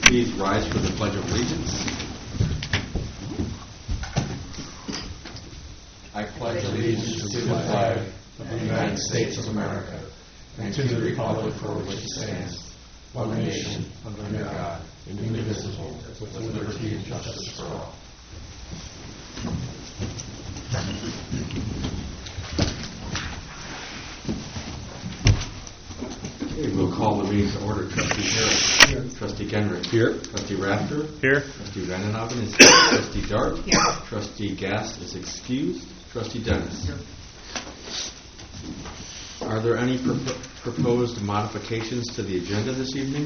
please rise for the Pledge of Allegiance? I pledge allegiance to the flag of the United States of America and to the republic for which it stands, one nation, under God, indivisible, with liberty and justice for all. Okay, we'll call the meeting to order. Trustee Harris. Here. Trustee Genrich. Here. Trustee Rafter. Here. Trustee Vandenhoven is here. Trustee Dart. Here. Trustee Gast is excused. Trustee Dennis. Here. Are there any proposed modifications to the agenda this evening?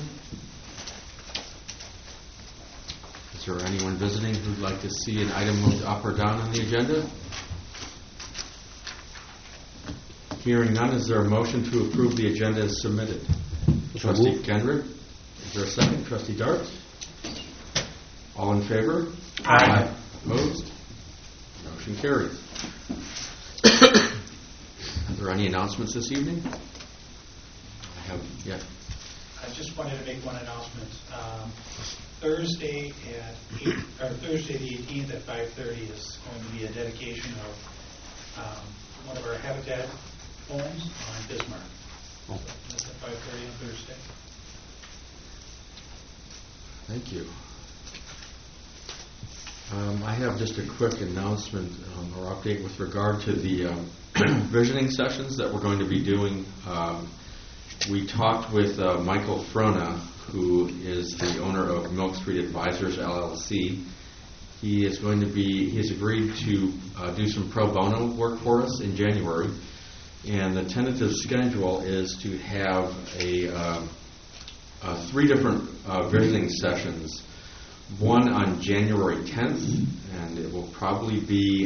Is there anyone visiting who'd like to see an item moved up or down on the agenda? Hearing none, is there a motion to approve the agenda as submitted? Trustee Genrich, is there a second? Trustee Dart? All in favor? Aye. Opposed? Motion carries. Are there any announcements this evening? I just wanted to make one announcement. Thursday the 18th at 5:30 is going to be a dedication of one of our Habitat homes on Bismarck. So that's at 5:30 on Thursday. Thank you. I have just a quick announcement or update with regard to the visioning sessions that we're going to be doing. We talked with Michael Frona, who is the owner of Milk Street Advisors, LLC. He has agreed to do some pro bono work for us in January. And the tentative schedule is to have three different visiting sessions. One on January 10th, and it will probably be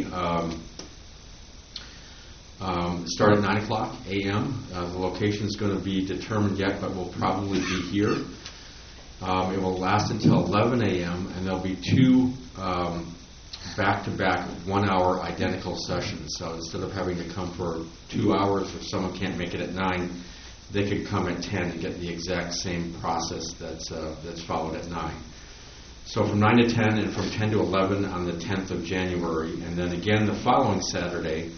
start at 9 o'clock a.m. The location is going to be determined yet, but will probably be here. It will last until 11 a.m., and there'll be two back-to-back 1 hour identical sessions. So instead of having to come for 2 hours, if someone can't make it at 9, they could come at 10 and get the exact same process that's followed at 9. So from 9 to 10 and from 10 to 11 on the 10th of January, and then again the following Saturday,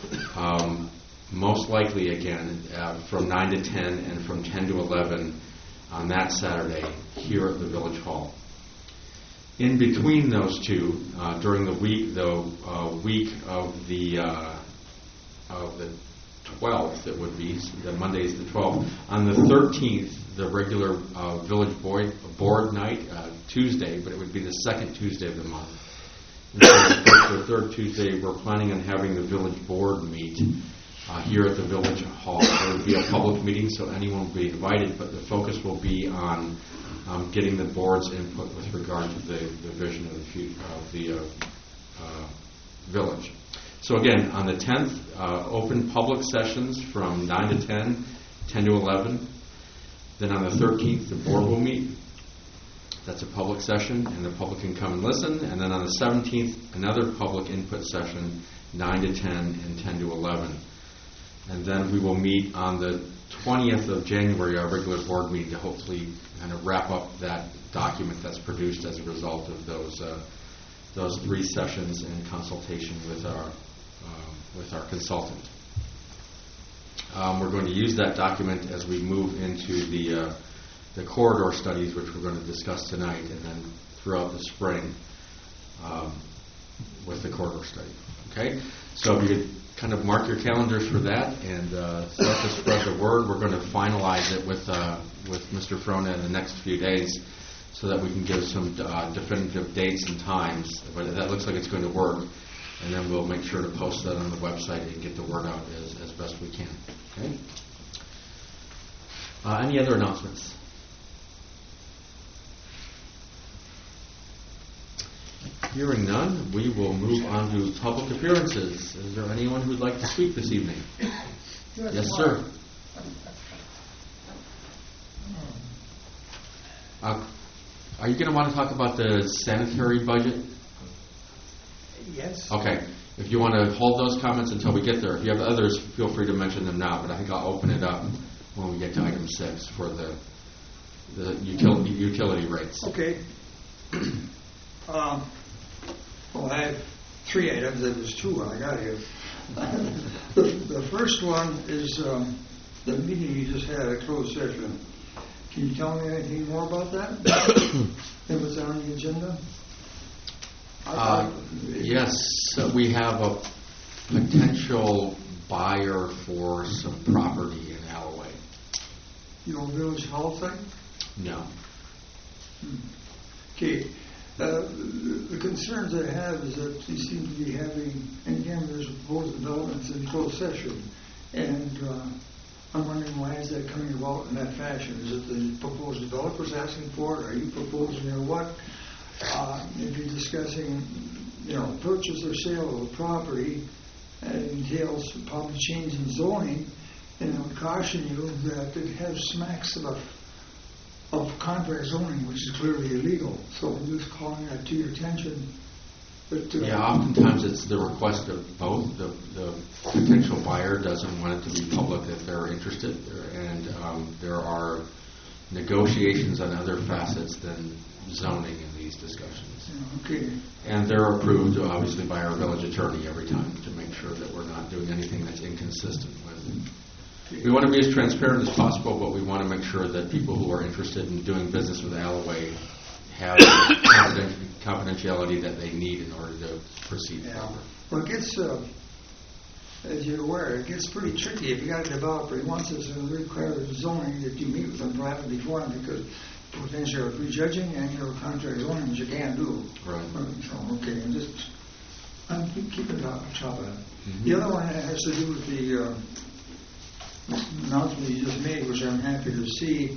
most likely again from 9 to 10 and from 10 to 11 on that Saturday here at the Village Hall. In between those two, during the week of the 12th, it would be, the Monday is the 12th. On the 13th, the regular Village Board night, Tuesday, but it would be the second Tuesday of the month. And so the first or third Tuesday, we're planning on having the Village Board meet here at the Village Hall. It will be a public meeting, so anyone will be invited, but the focus will be on getting the board's input with regard to the vision of the village. So again, on the 10th, open public sessions from 9 to 10, 10 to 11. Then on the 13th, the board will meet. That's a public session, and the public can come and listen. And then on the 17th, another public input session, 9 to 10 and 10 to 11. And then we will meet on the 20th of January, our regular board meeting, to hopefully kind of wrap up that document that's produced as a result of those three sessions in consultation with our consultant. We're going to use that document as we move into the corridor studies, which we're going to discuss tonight, and then throughout the spring with the corridor study. Okay? So if you could kind of mark your calendars for that and start to spread the word. We're going to finalize it with Mr. Frona in the next few days so that we can give some definitive dates and times. But that looks like it's going to work. And then we'll make sure to post that on the website and get the word out as best we can. Okay? Any other announcements? Hearing none, we will move on to public appearances. Is there anyone who would like to speak this evening? Yes, sir. Are you going to want to talk about the sanitary budget? Yes. Okay. If you want to hold those comments until we get there, if you have others, feel free to mention them now, but I think I'll open it up when we get to item 6 for the the utility rates. Okay. Well, I have 3 items. There was 2 I got here. The first one is the meeting you just had, a closed session. Can you tell me anything more about that? It was on the agenda? Yes, we have a potential buyer for some property in Alloway. You know, Village Hall thing? No. Okay. The concerns I have is that you seem to be having, and again, there's proposed developments in closed session, and I'm wondering why is that coming about in that fashion? Is it the proposed developers asking for it? Are you proposing or what? If you're discussing, purchase or sale of a property, that entails probably change in zoning, and I would caution you that it has smacks of contract zoning, which is clearly illegal. So I'm just calling that to your attention. But, oftentimes it's the request of both. The potential buyer doesn't want it to be public if they're interested, and there are negotiations on other facets than zoning in these discussions. Okay. And they're approved, obviously, by our village attorney every time to make sure that we're not doing anything that's inconsistent with. We want to be as transparent as possible, but we want to make sure that people who are interested in doing business with Alloway have the confidentiality that they need in order to proceed forward. Well, it gets, as you're aware, it gets pretty tricky. If you got a developer, he wants us to require zoning that you meet with them privately before him, because potentially you're prejudging and you're contract zoning, which you can't do. Right. So, okay, I'm keeping on top of that. Mm-hmm. The other one has to do with the announcement you just made, which I'm happy to see.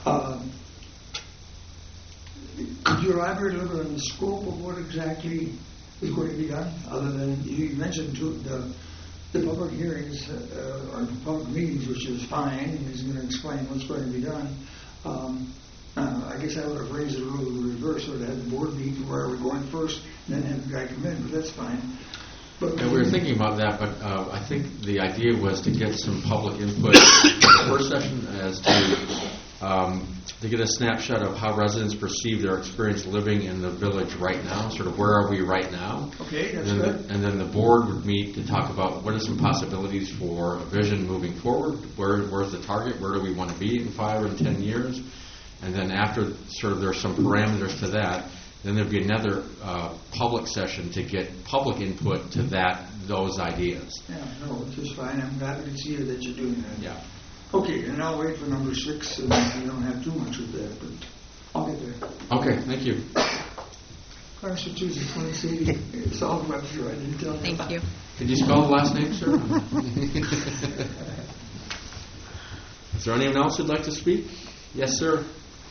Could you elaborate a little bit on the scope of what exactly is going to be done, other than you mentioned the public hearings or public meetings, which is fine, and he's going to explain what's going to be done. I guess I would have raised it a little the reverse, so to have the board meet where we're going first, and then have the guy come in, but that's fine. We were thinking about that, but I think the idea was to get some public input in the first session as to get a snapshot of how residents perceive their experience living in the village right now, sort of where are we right now. Okay, that's good. And then the board would meet to talk about what are some possibilities for a vision moving forward, where's the target, where do we want to be in 5 or 10 years, and then after sort of there's some parameters to that, then there'd be another public session to get public input to those ideas. Yeah, no, which is fine. I'm happy to see that you're doing that. Yeah. Okay, and I'll wait for number 6, and I don't have too much with that, but I'll get there. Okay, thank you. Massachusetts 2080, it's all Webster. I didn't tell you. Thank you. Could you spell the last name, sir? Is there anyone else who'd like to speak? Yes, sir.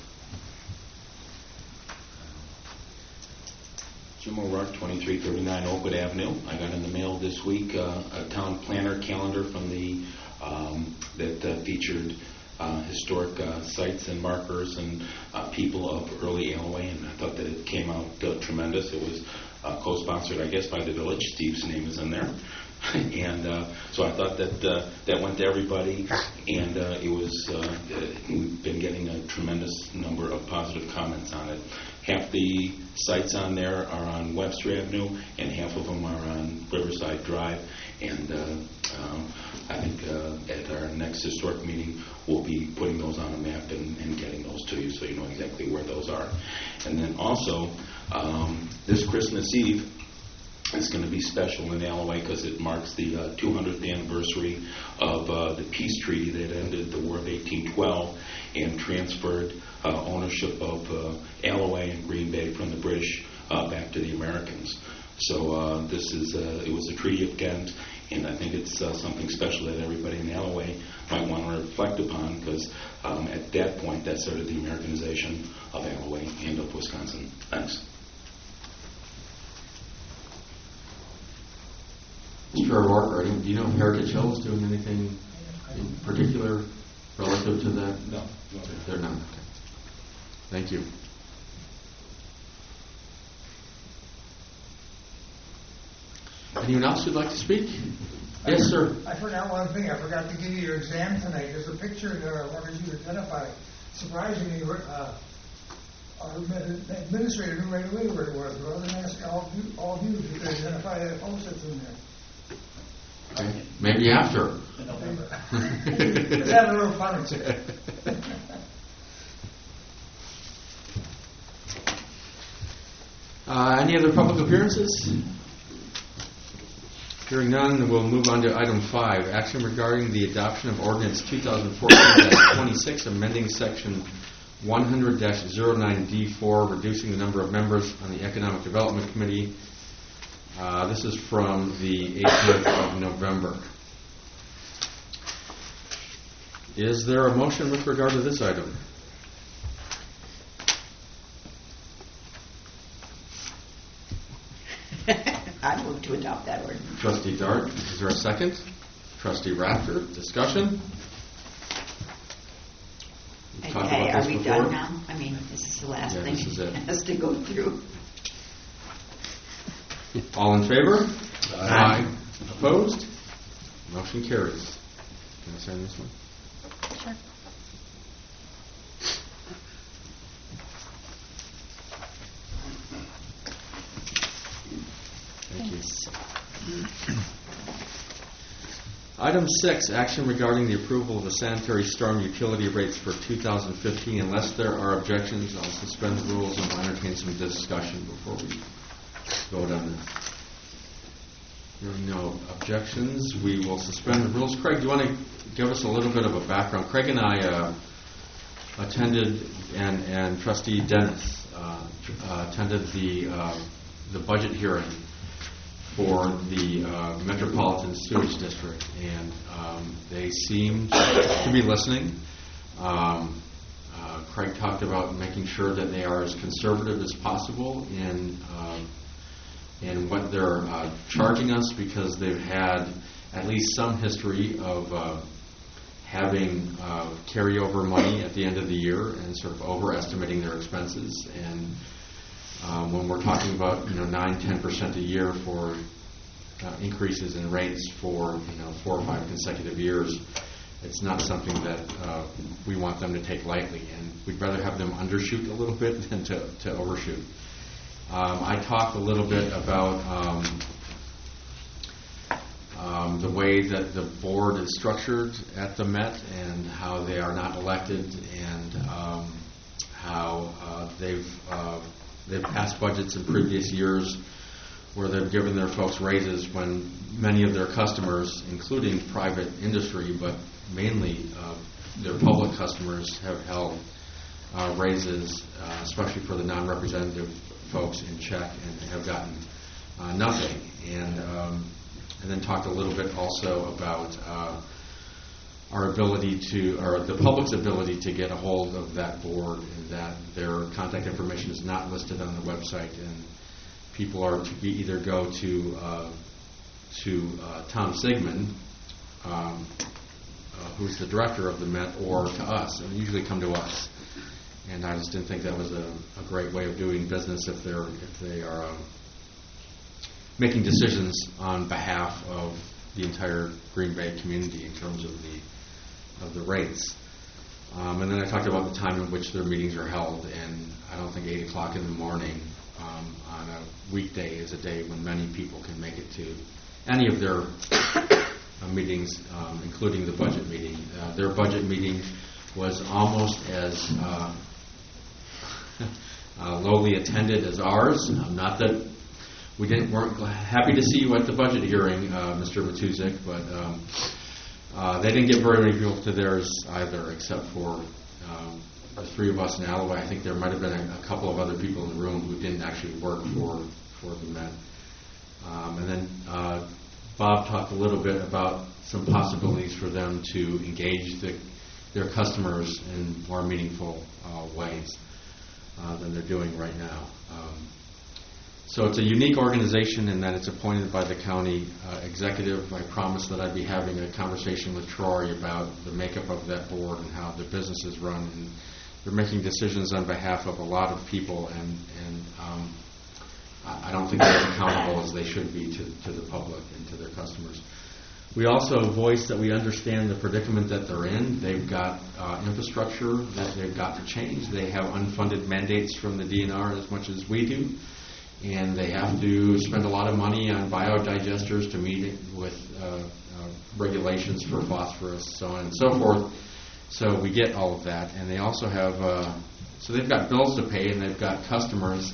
Jim O'Rourke, 2339 Oakwood Avenue. I got in the mail this week a town planner calendar from the that featured historic sites and markers and people of early Alloway, and I thought that it came out tremendous. It was co-sponsored, I guess, by the village. Steve's name is in there. And so I thought that went to everybody, and we've been getting a tremendous number of positive comments on it. Half the sites on there are on Webster Avenue, and half of them are on Riverside Drive. And I think at our next historic meeting, we'll be putting those on a map and getting those to you so you know exactly where those are. And then also, this Christmas Eve, it's going to be special in Alloway because it marks the 200th anniversary of the peace treaty that ended the War of 1812 and transferred ownership of Alloway and Green Bay from the British back to the Americans. So it was a Treaty of Ghent, and I think it's something special that everybody in Alloway might want to reflect upon because at that point that started the Americanization of Alloway and of Wisconsin. Thanks. Mr. O'Rourke, do you know if Heritage Hill is doing anything in particular relative to that? No. They're not. Okay. Thank you. Anyone else who'd like to speak? Yes, sir. I forgot one thing. I forgot to give you your exam tonight. There's a picture there. I wanted you to identify surprisingly, our administrator knew right away where it was, rather than ask all of you to identify that post that's in there. Okay. Maybe after. In November. Let's have a little fun. Any other public appearances? Hearing none, we'll move on to item 5, action regarding the adoption of ordinance 2014-26, amending section 100-09D4, reducing the number of members on the Economic Development Committee. This is from the 18th of November. Is there a motion with regard to this item? I move to adopt that ordinance. Trustee Dart, is there a second? Trustee Rafter, discussion? We've talked Okay, about are this we before. done now? I mean, this is the last Yeah, thing this is it. that has to go through. All in favor? Aye. Opposed? Motion carries. Can I sign this one? Sure. Thank you. Item 6, action regarding the approval of the sanitary storm utility rates for 2015. Unless there are objections, I'll suspend the rules and we'll entertain some discussion before we vote on this. Hearing no objections, we will suspend the rules. Craig, do you want to give us a little bit of a background? Craig and I attended, and Trustee Dennis attended the budget hearing for the Metropolitan Sewage District, and they seemed to be listening. Craig talked about making sure that they are as conservative as possible in what they're charging us, because they've had at least some history of having carryover money at the end of the year and sort of overestimating their expenses. And when we're talking about 9-10% a year for increases in rates for 4 or 5 consecutive years, it's not something that we want them to take lightly, and we'd rather have them undershoot a little bit than to overshoot. I talked a little bit about the way that the board is structured at the Met and how they are not elected, and how they've passed budgets in previous years where they've given their folks raises when many of their customers, including private industry, but mainly their public customers, have held raises, especially for the non-representative folks, in check and have gotten nothing. And then talked a little bit also about our ability to, or the public's ability to get a hold of that board, and that their contact information is not listed on the website, and people are to either go to Tom Sigmund, who's the director of the Met, or to us, and usually come to us. And I just didn't think that was a great way of doing business if they are making decisions on behalf of the entire Green Bay community in terms of the rates. And then I talked about the time in which their meetings are held, and I don't think 8 o'clock in the morning on a weekday is a day when many people can make it to any of their meetings, including the budget meeting. Their budget meeting was almost as lowly attended as ours. Not that we weren't happy to see you at the budget hearing, Mr. Matuzik, but they didn't get very many people to theirs either, except for the 3 of us in Alloway. I think there might have been a couple of other people in the room who didn't actually work for the Met. And then Bob talked a little bit about some possibilities for them to engage their customers in more meaningful ways than they're doing right now. So it's a unique organization in that it's appointed by the county executive. I promised that I'd be having a conversation with Troy about the makeup of that board and how the business is run. And they're making decisions on behalf of a lot of people, and I don't think they're as accountable as they should be to the public and to their customers. We also voiced that we understand the predicament that they're in. They've got infrastructure that they've got to change. They have unfunded mandates from the DNR as much as we do. And they have to spend a lot of money on biodigesters to meet it with regulations for phosphorus, so on and so forth. So we get all of that. And they also have, so they've got bills to pay, and they've got customers,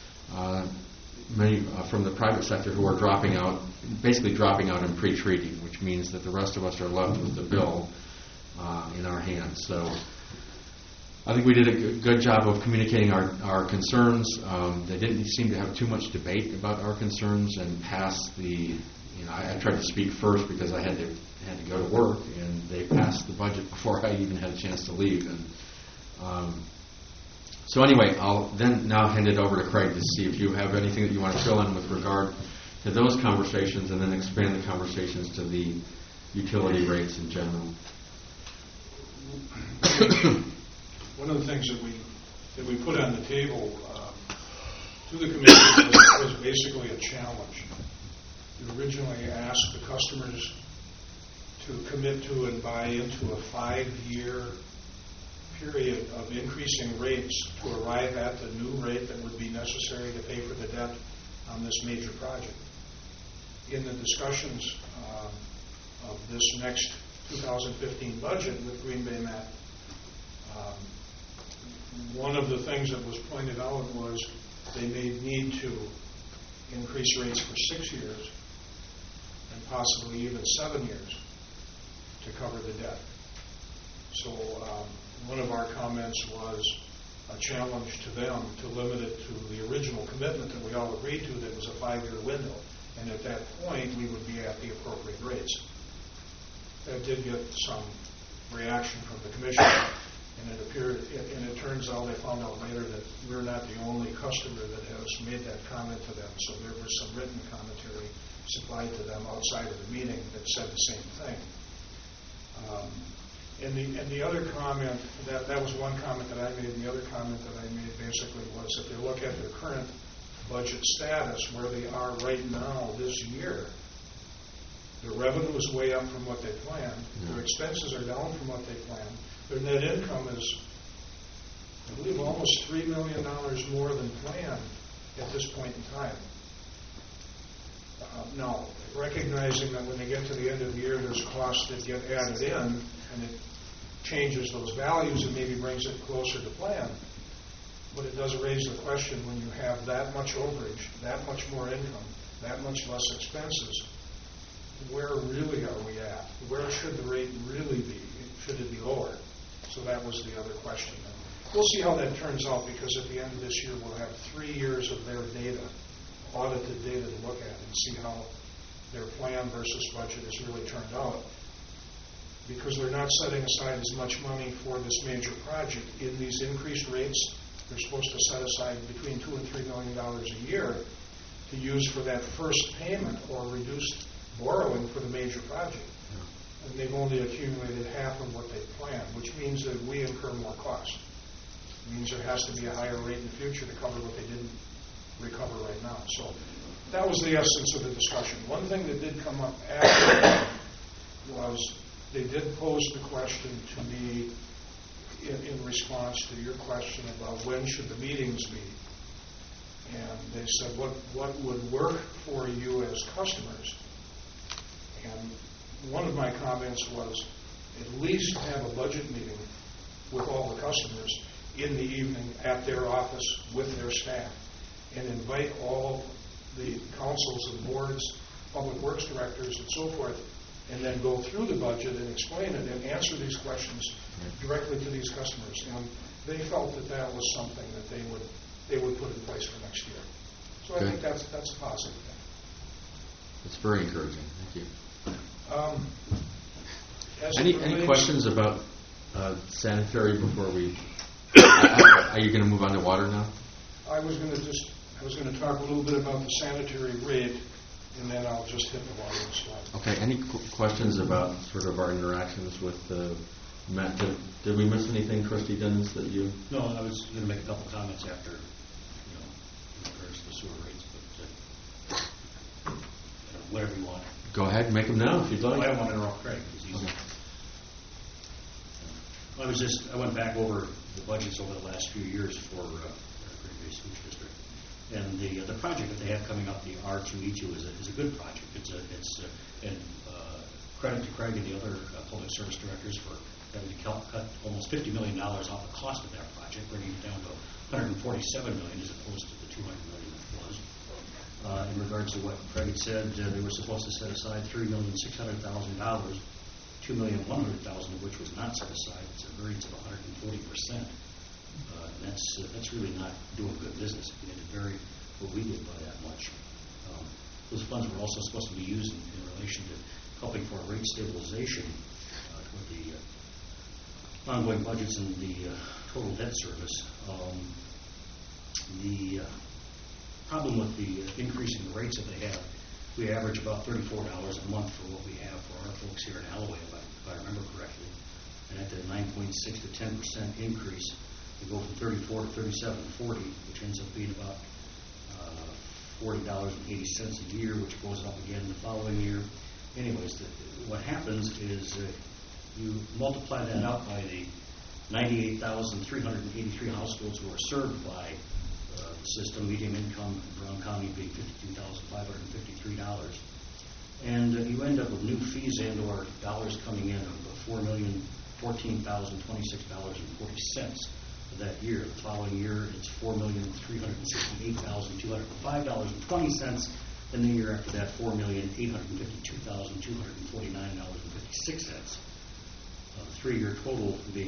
many from the private sector, who are basically dropping out in pre-treating, which means that the rest of us are left with the bill in our hands. So I think we did a good job of communicating our concerns. They didn't seem to have too much debate about our concerns and passed the, I tried to speak first because I had to go to work, and they passed the budget before I even had a chance to leave. And so anyway, I'll then now hand it over to Craig to see if you have anything that you want to fill in with regard to those conversations, and then expand the conversations to the utility rates in general. One of the things that we put on the table to the commission was basically a challenge. We originally asked the customers to commit to and buy into a 5-year period of increasing rates to arrive at the new rate that would be necessary to pay for the debt on this major project. In the discussions of this next 2015 budget with Green Bay Met, one of the things that was pointed out was they may need to increase rates for 6 years and possibly even 7 years to cover the debt. So one of our comments was a challenge to them to limit it to the original commitment that we all agreed to, that was a 5-year window. And at that point, we would be at the appropriate rates. That did get some reaction from the commission. And it turns out, they found out later that we're not the only customer that has made that comment to them. So there was some written commentary supplied to them outside of the meeting that said the same thing. And the other comment, that was one comment that I made, and the other comment that I made basically was, if you look at their current budget status, where they are right now this year, their revenue is way up from what they planned. Their expenses are down from what they planned. Their net income is, I believe, almost $3 million more than planned at this point in time. Now, recognizing that when they get to the end of the year, there's costs that get added in, and it changes those values and maybe brings it closer to plan. But it does raise the question, when you have that much overage, that much more income, that much less expenses, where really are we at? Where should the rate really be? Should it be lower? So that was the other question. We'll see how that turns out, because at the end of this year, we'll have 3 years of their data, audited data to look at, and see how their plan versus budget has really turned out. Because they're not setting aside as much money for this major project in these increased rates. They're supposed to set aside between $2 and $3 million a year to use for that first payment or reduced borrowing for the major project. And they've only accumulated half of what they planned, which means that we incur more costs. It means there has to be a higher rate in the future to cover what they didn't recover right now. So that was the essence of the discussion. One thing that did come up after that was they did pose the question to me in response to your question about when should the meetings be. And they said, what would work for you as customers? And one of my comments was, at least have a budget meeting with all the customers in the evening at their office with their staff, and invite all the councils and boards, public works directors, and so forth, and then go through the budget and explain it and answer these questions directly to these customers. And they felt that that was something that they would put in place for next year. So I think that's a positive thing. It's very encouraging. Thank you. Any Any questions about sanitary before we? Are you going to move on to water now? I was going to talk a little bit about the sanitary rate, and then I'll just hit the water slide. Okay. Any questions about sort of our interactions with Matt? Did we miss anything, Trustee Dennis, that you? No, I was going to make a couple comments after, in regards to the sewer rates, but whatever you want. Go ahead and make them now if you'd Well, I like. don't want to interrupt Craig, because he's... I went back over the budgets over the last few years for Great Bay Speech District. And the project that they have coming up, the R2E2, is a good project. And credit to Craig and the other public service directors for having to cut almost $50 million off the cost of that project, bringing it down to $147 million as opposed to the $200 million that it was. In regards to what Craig had said, they were supposed to set aside $3,600,000, $2,100,000 of which was not set aside. It's a variance of 140%. That's really not doing good business. If you had to vary what we did by that much. Those funds were also supposed to be used in relation to helping for rate stabilization toward the ongoing budgets and the total debt service. The problem with the increase in the rates that they have, we average about $34 a month for what we have for our folks here in Alloway, if I remember correctly. And at the 9.6 to 10% increase, we go from 34 to 37.40, which ends up being about $40.80 a year, which goes up again the following year. Anyways, what happens is you multiply that out by the 98,383 households who are served by the system, median income in Brown County being $52,553. And you end up with new fees and or dollars coming in of $4,014,026.40 for that year. The following year, it's $4,368,205.20. And the year after that, $4,852,249.56. The 3-year total being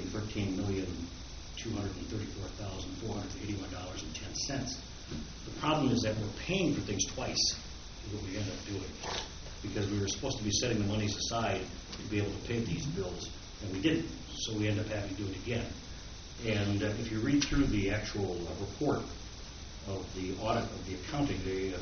$13,234,481.10. The problem is that we're paying for things twice, is what we end up doing, because we were supposed to be setting the monies aside to be able to pay these bills, and we didn't. So we end up having to do it again. And if you read through the actual report of the audit of the accounting,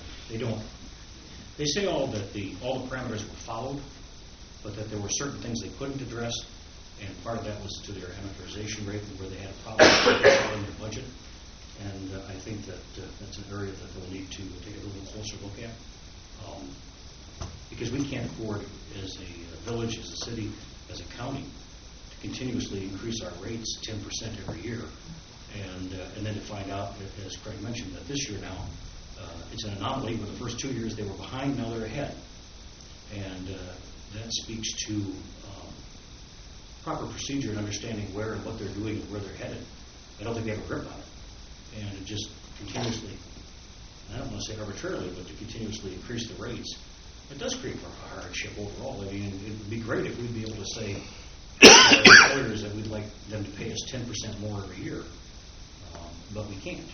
they say all the parameters were followed, but that there were certain things they couldn't address, and part of that was to their amortization rate, where they had a problem with the budget. And I think that that's an area that they'll need to take a little closer look at, because we can't afford, as a village, as a city, as a county, to continuously increase our rates 10% every year, and then to find out, as Craig mentioned, that this year now it's an anomaly. Where the first 2 years they were behind, now they're ahead, and that speaks to proper procedure and understanding where and what they're doing and where they're headed. I don't think they have a grip on it, and it just continuously, I don't want to say arbitrarily, but to continuously increase the rates, it does create a hardship overall. I mean, it would be great if we'd be able to say to employers that we'd like them to pay us 10% more every year, but we can't.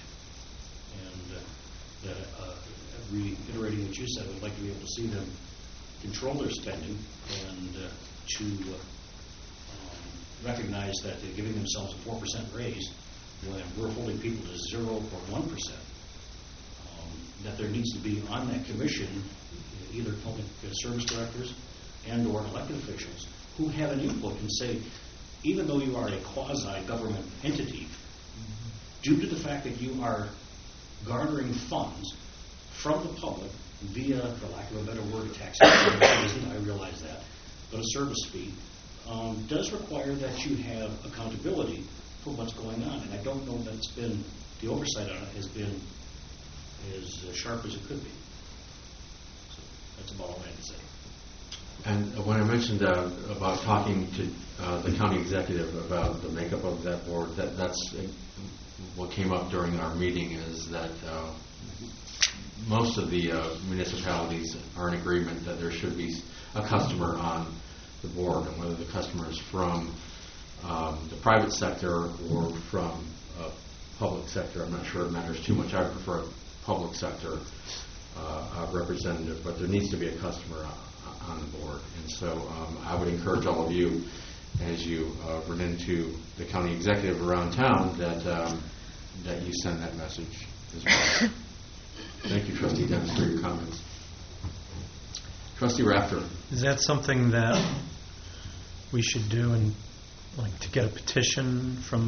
And reiterating what you said, we'd like to be able to see them control their spending and to recognize that they're giving themselves a 4% raise when we're holding people to 0.1%. That there needs to be on that commission either public service directors and or elected officials who have an input and say, even though you are a quasi-government entity, due to the fact that you are garnering funds from the public via, for lack of a better word, a taxation, I realize that, but a service fee, does require that you have accountability for what's going on. And I don't know that it's been, the oversight on it has been as sharp as it could be. So that's about all I had to say. And when I mentioned about talking to the county executive about the makeup of that board, that's what came up during our meeting, is that most of the municipalities are in agreement that there should be a customer on the board, and whether the customer is from the private sector or from public sector, I'm not sure it matters too much. I would prefer a public sector representative, but there needs to be a customer on the board. And so I would encourage all of you, as you run into the county executive around town, that you send that message as well. Thank you, Trustee Dennis, for your comments. Trustee Rafter. Is that something that we should do, and like to get a petition from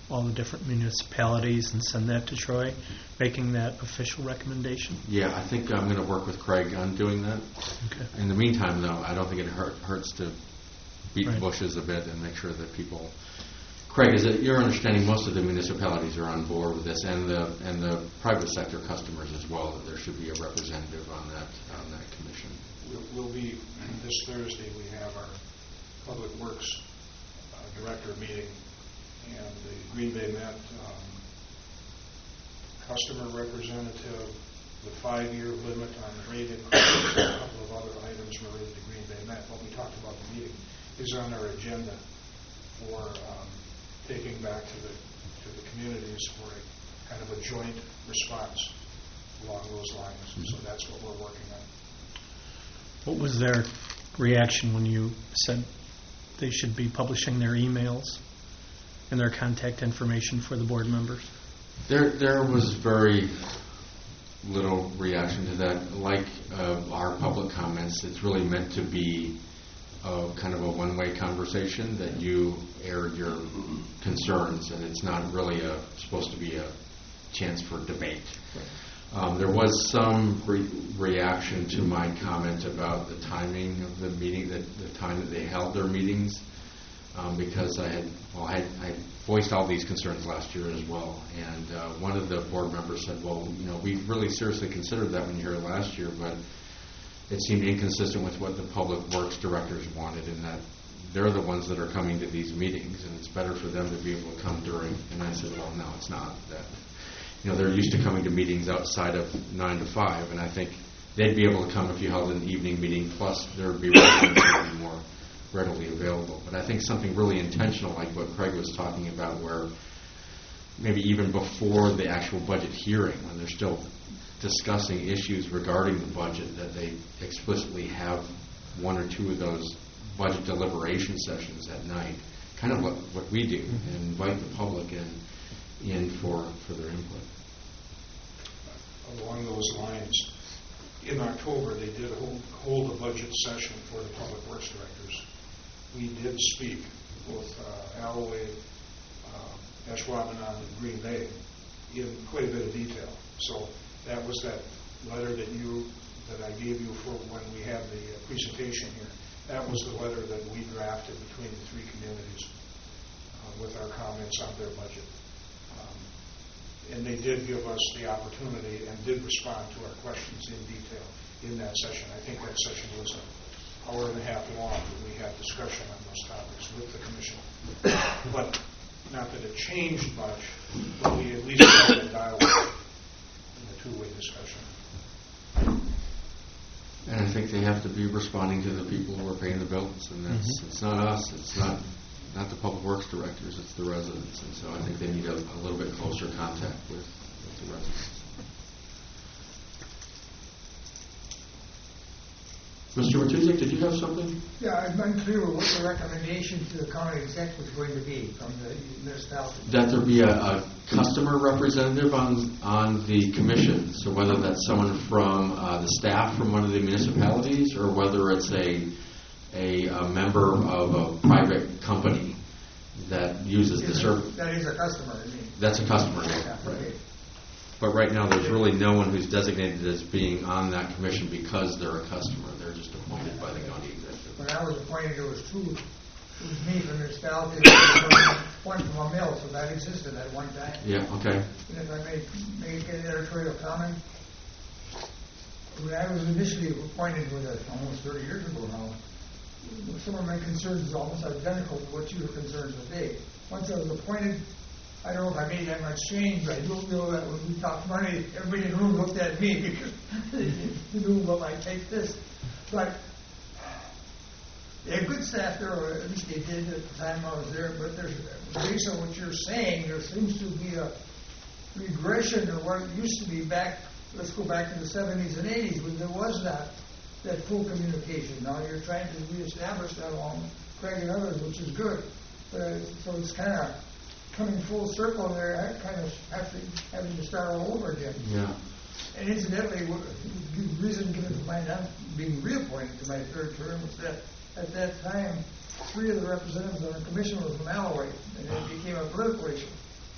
all the different municipalities and send that to Troy, making that official recommendation? Yeah, I think I'm going to work with Craig on doing that. Okay. In the meantime, though, I don't think it hurts to beat the Right. bushes a bit and make sure that people. Craig, is it your understanding most of the municipalities are on board with this, and the private sector customers as well, that there should be a representative on that commission? We'll be, this Thursday, we have our Public Works Director meeting, and the Green Bay Met customer representative, the 5-year limit on rate increase, a couple of other items related to Green Bay Met, what we talked about in the meeting, is on our agenda for taking back to the communities for a kind of a joint response along those lines. Mm-hmm. So that's what we're working on. What was their reaction when you said they should be publishing their emails and their contact information for the board members? There was very little reaction to that. Like our public comments, it's really meant to be kind of a one-way conversation, that you air your concerns, and it's not really supposed to be a chance for debate. There was some reaction to my comment about the timing of the meeting, the time that they held their meetings, because I had voiced all these concerns last year as well. And one of the board members said, well, we really seriously considered that when you were here last year, but it seemed inconsistent with what the public works directors wanted, in that they're the ones that are coming to these meetings, and it's better for them to be able to come during. And I said, well, no, it's not. That they're used to coming to meetings outside of 9 to 5, and I think they'd be able to come if you held an evening meeting. Plus, there would be residents that would be more readily available. But I think something really intentional, like what Craig was talking about, where maybe even before the actual budget hearing, when they're still discussing issues regarding the budget, that they explicitly have one or two of those budget deliberation sessions at night, kind of what we do, and invite the public in for their input. Along those lines, in October, they did hold a budget session for the Public Works Directors. We did speak, both Alloway, Ashwaubenon, and Green Bay, in quite a bit of detail. So that was that letter that I gave you for when we had the presentation here. That was the letter that we drafted between the three communities with our comments on their budget. And they did give us the opportunity and did respond to our questions in detail in that session. I think that session was an hour and a half long, and we had discussion on those topics with the commission. But not that it changed much, but we at least had a dialogue in a two-way discussion. And I think they have to be responding to the people who are paying the bills, and it's not us, it's not the public works directors, it's the residents. And so I think they need a little bit closer contact with the residents. Mr. Matuzik, did you have something? Yeah, I'm unclear what the recommendation to the county exec was going to be from the municipality. That there be a customer representative on the commission. So whether that's someone from the staff from one of the municipalities, or whether it's a member of a private company that uses the service. That is a customer, I mean. That's a customer, Yeah, right. okay. But right now, there's really no one who's designated as being on that commission because they're a customer. They're just appointed by the county executive. When I was appointed, there was two. It was me from the municipality, and one from a mill, so that existed at one time. Yeah, okay. And if I may make an editorial comment, when I was initially appointed with almost 30 years ago now, some of my concerns is almost identical to what your concerns would be. Once I was appointed, I don't know if I made that much change, but I do know that when we talked money, everybody in the room looked at me because they knew about my take this. But they had good staff there, or at least they did at the time I was there. But based on what you're saying, there seems to be a regression to what it used to be back. Let's go back to the 70s and 80s when there was that full communication. Now you're trying to reestablish that along Craig and others, which is good. So it's kind of coming full circle there, kind of having to start all over again. Yeah. And incidentally, the reason given to my not being reappointed to my third term was that at that time, 3 of the representatives on the commission were from Alloway, and it became a political issue.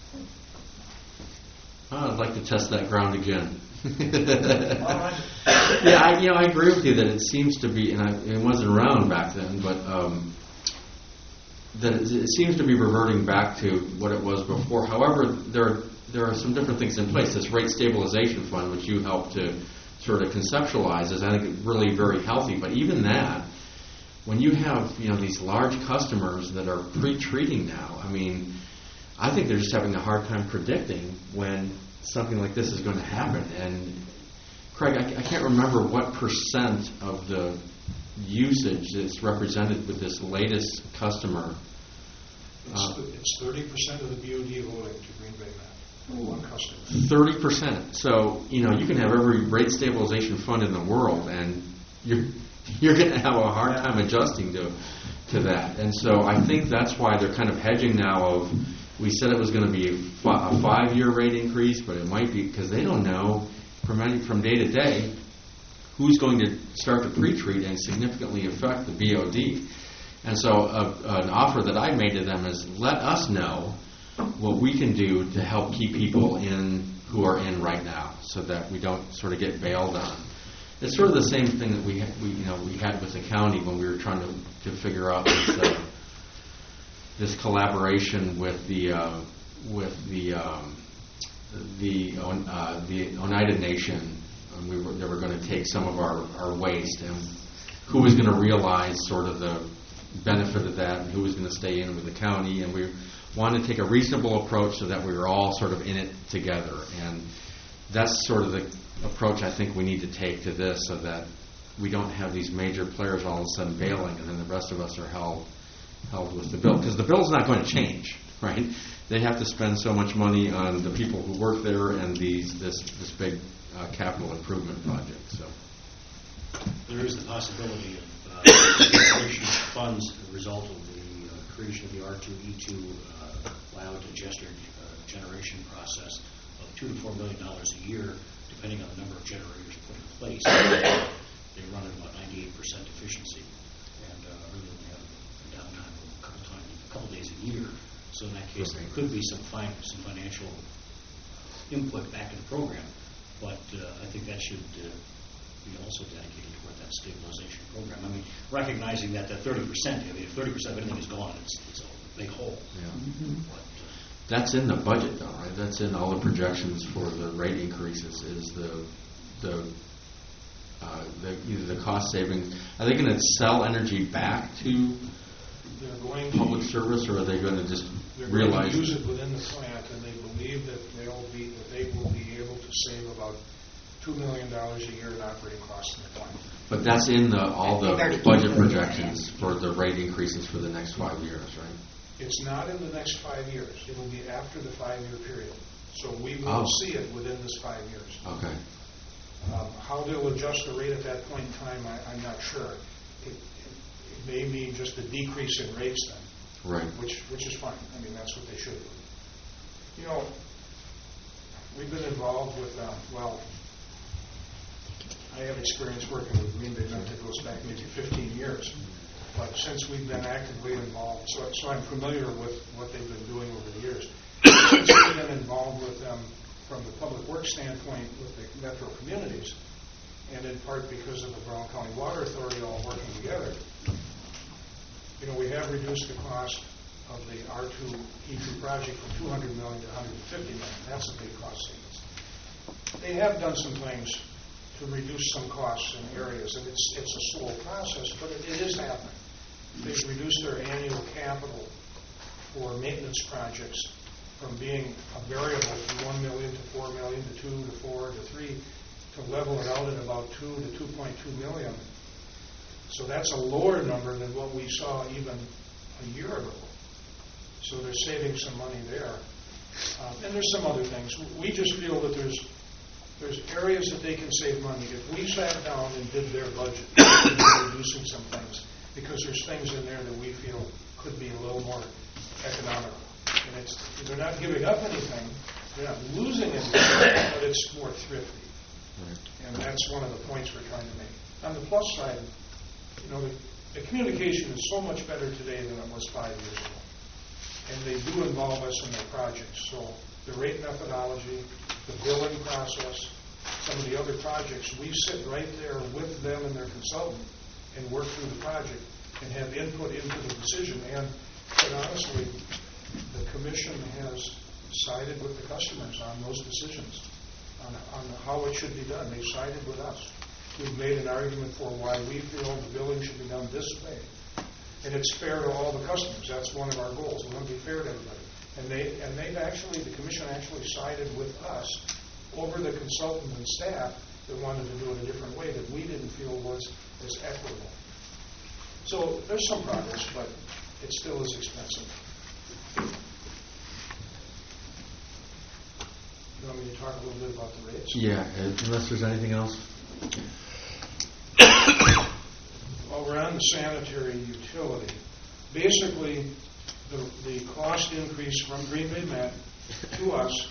I'd like to test that ground again. All right. Yeah, I agree with you that it seems to be, and it wasn't around back then, but that it seems to be reverting back to what it was before. However, there are some different things in place. This rate stabilization fund, which you helped to sort of conceptualize, is I think really very healthy. But even that, when you have these large customers that are pre-treating now, I mean, I think they're just having a hard time predicting when something like this is going to happen. And Craig, I can't remember what percent of the usage that's represented with this latest customer. It's 30% of the BOD loading to Green Bay Met, one customer. 30%. So, you can have every rate stabilization fund in the world, and you're going to have a hard time adjusting to that. And so I think that's why they're kind of hedging now of, we said it was going to be a 5-year rate increase, but it might be, because they don't know from day to day who's going to start to pre-treat and significantly affect the BOD. And so an offer that I made to them is, let us know what we can do to help keep people in who are in right now, so that we don't sort of get bailed on. It's sort of the same thing that we had with the county when we were trying to figure out this collaboration with the Oneida Nation. They were going to take some of our waste, and who was going to realize sort of the benefit of that, and who was going to stay in with the county. And we wanted to take a reasonable approach so that we were all sort of in it together. And that's sort of the approach I think we need to take to this, so that we don't have these major players all of a sudden bailing, and then the rest of us are held with the bill, because the bill's not going to change, right? They have to spend so much money on the people who work there and this big capital improvement project. So there is the possibility of creation of funds as a result of the creation of the R2E2 cloud digester generation process of $2 to $4 million a year, depending on the number of generators put in place. They run at about 98% efficiency, and really only have a downtime of a couple days a year. So in that case, there could be some financial input back in the program, but I think that should be also dedicated toward that stabilization program. I mean, recognizing that 30%, if 30% of anything is gone, it's a big hole. Yeah. But, that's in the budget, though, right? That's in all the projections for the rate increases. Is either the cost savings? Are they going to sell energy back to public service, or are they going to just realize? They're going to use it within the plant, and they believe that they will be able to save about $2 million a year in operating costs in the plant. But that's in all the budget projections for the rate increases for the next 5 years, right? It's not in the next 5 years. It will be after the 5-year period. So we will see it within this 5 years. Okay. How they'll adjust the rate at that point in time, I'm not sure. It may mean just a decrease in rates then, right? Which is fine. I mean, that's what they should do. We've been involved with, I have experience working with Green Bay Met that goes back maybe 15 years. But since we've been actively involved, so I'm familiar with what they've been doing over the years. Since we've been involved with them from the public works standpoint with the metro communities, and in part because of the Brown County Water Authority all working together, we have reduced the cost of the R2E2 project from $200 million to $150 million. That's a big cost savings. They have done some things to reduce some costs in areas, and it's a slow process, but it is happening. They've reduced their annual capital for maintenance projects from being a variable from $1 million to $4 million to $2 to $4 to $3 to level it out at about $2 to $2.2 million. So that's a lower number than what we saw even a year ago. So they're saving some money there. And there's some other things. We just feel that there's areas that they can save money. If we sat down and did their budget, we'd be reducing some things, because there's things in there that we feel could be a little more economical. And they're not giving up anything, they're not losing anything, but it's more thrifty. Right. And that's one of the points we're trying to make. On the plus side, the communication is so much better today than it was 5 years ago. and they do involve us in their projects. So the rate methodology, the billing process, some of the other projects, we sit right there with them and their consultant and work through the project and have input into the decision. And quite honestly, the commission has sided with the customers on those decisions, on how it should be done. They've sided with us. We've made an argument for why we feel the billing should be done this way. And it's fair to all the customers. That's one of our goals. We want to be fair to everybody. And the commission actually sided with us over the consultant and staff that wanted to do it a different way that we didn't feel was equitable. So there's some progress, but it still is expensive. You want me to talk a little bit about the rates? Yeah, unless there's anything else. Well, we're on the sanitary utility. Basically, the cost increase from Green Bay Met to us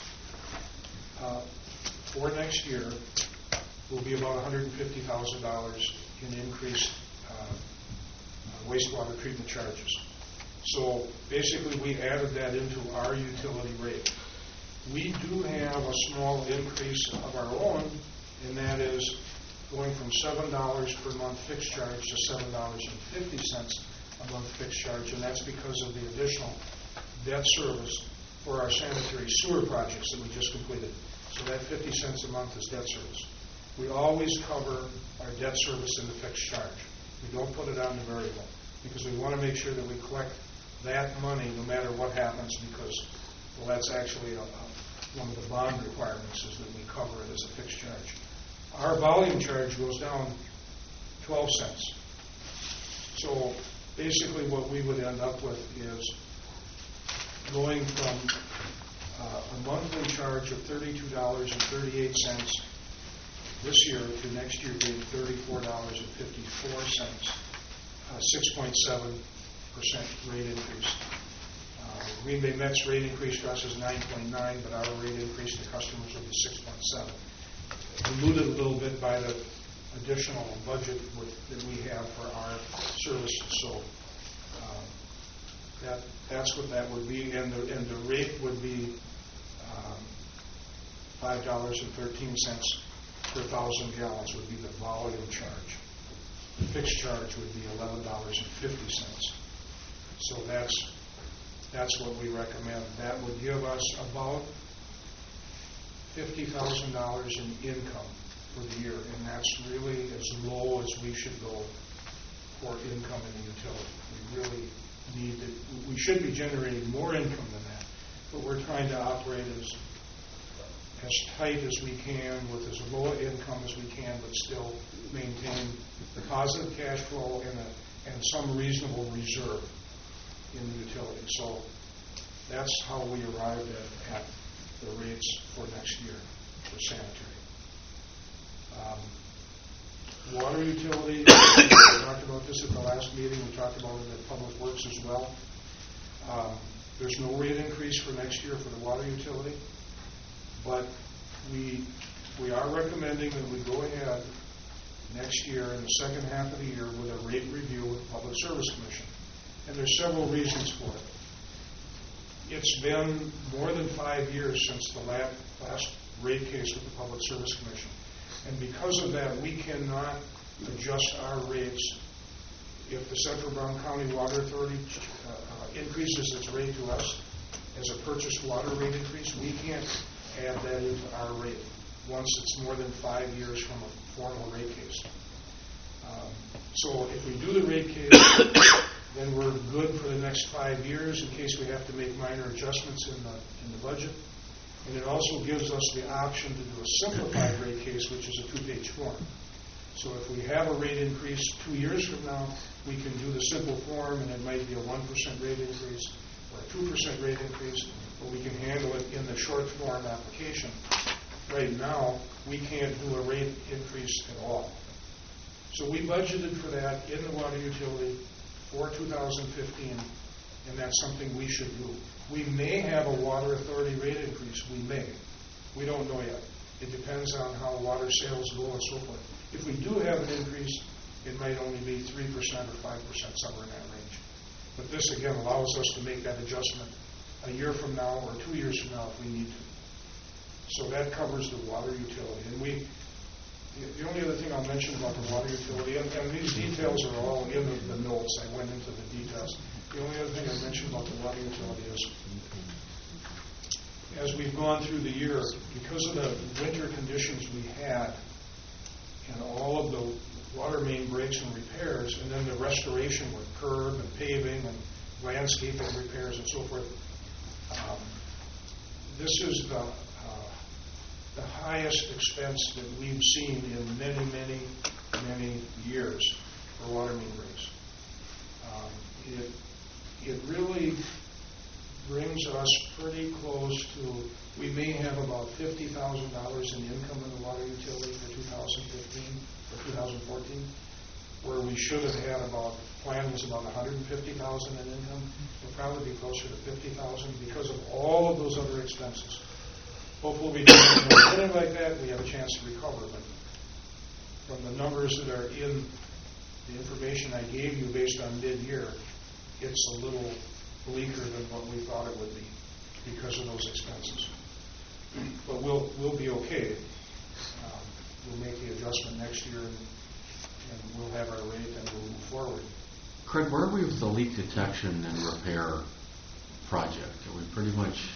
for next year will be about $150,000 in increased wastewater treatment charges. So basically, we added that into our utility rate. We do have a small increase of our own, and that is going from $7 per month fixed charge to $7.50 a month fixed charge, and that's because of the additional debt service for our sanitary sewer projects that we just completed. So that 50 cents a month is debt service. We always cover our debt service in the fixed charge. We don't put it on the variable because we want to make sure that we collect that money no matter what happens, because, well, that's actually one of the bond requirements is that we cover it as a fixed charge. Our volume charge goes down 12 cents. So basically what we would end up with is going from a monthly charge of $32.38 this year to next year being $34.54, 6.7% rate increase. Green Bay Met's rate increase to us is 9.9, but our rate increase to customers will be 6.7. Diluted a little bit by the additional budget that we have for our services. So that's what that would be, and the rate would be $5.13 per 1,000 gallons would be the volume charge. The fixed charge would be $11.50. So that's what we recommend. That would give us about $50,000 in income for the year, and that's really as low as we should go for income in the utility. We really need to, we should be generating more income than that, but we're trying to operate as tight as we can with as low income as we can, but still maintain the positive cash flow and some reasonable reserve in the utility. So that's how we arrived at the rates for next year for sanitary. Water utility, we talked about this at the last meeting. We talked about it at Public Works as well. There's no rate increase for next year for the water utility, but we are recommending that we go ahead next year in the second half of the year with a rate review with the Public Service Commission. And there's several reasons for it. It's been more than 5 years since the last rate case with the Public Service Commission. And because of that, we cannot adjust our rates. If the Central Brown County Water Authority increases its rate to us as a purchased water rate increase, we can't add that into our rate once it's more than 5 years from a formal rate case. So if we do the rate case, then we're good for the next 5 years in case we have to make minor adjustments in the budget. And it also gives us the option to do a simplified rate case, which is a 2-page form. So if we have a rate increase 2 years from now, we can do the simple form, and it might be a 1% rate increase or a 2% rate increase, but we can handle it in the short form application. Right now, we can't do a rate increase at all. So we budgeted for that in the water utility for 2015, and that's something we should do. We may have a water authority rate increase. We may. We don't know yet. It depends on how water sales go and so forth. If we do have an increase, it might only be 3% or 5%, somewhere in that range. But this, again, allows us to make that adjustment a year from now or 2 years from now if we need to. So that covers the water utility. And the only other thing I'll mention about the water utility, and these details are all in the notes, I went into the details. The only other thing I mentioned about the water utility is, as we've gone through the year, because of the winter conditions we had, and all of the water main breaks and repairs, and then the restoration with curb and paving and landscaping repairs and so forth, this is the highest expense that we've seen in many, many, many years for water main breaks. It really brings us pretty close to, we may have about $50,000 in income in the water utility for 2015 or 2014, where we should have had plan was about $150,000 in income. We'll probably be closer to $50,000 because of all of those other expenses. Hopefully we don't have anything like that, we have a chance to recover, but from the numbers that are in the information I gave you based on mid-year, it's a little bleaker than what we thought it would be because of those expenses. But we'll be okay. We'll make the adjustment next year, and we'll have our rate, and we'll move forward. Craig, where are we with the leak detection and repair project? Are we pretty much?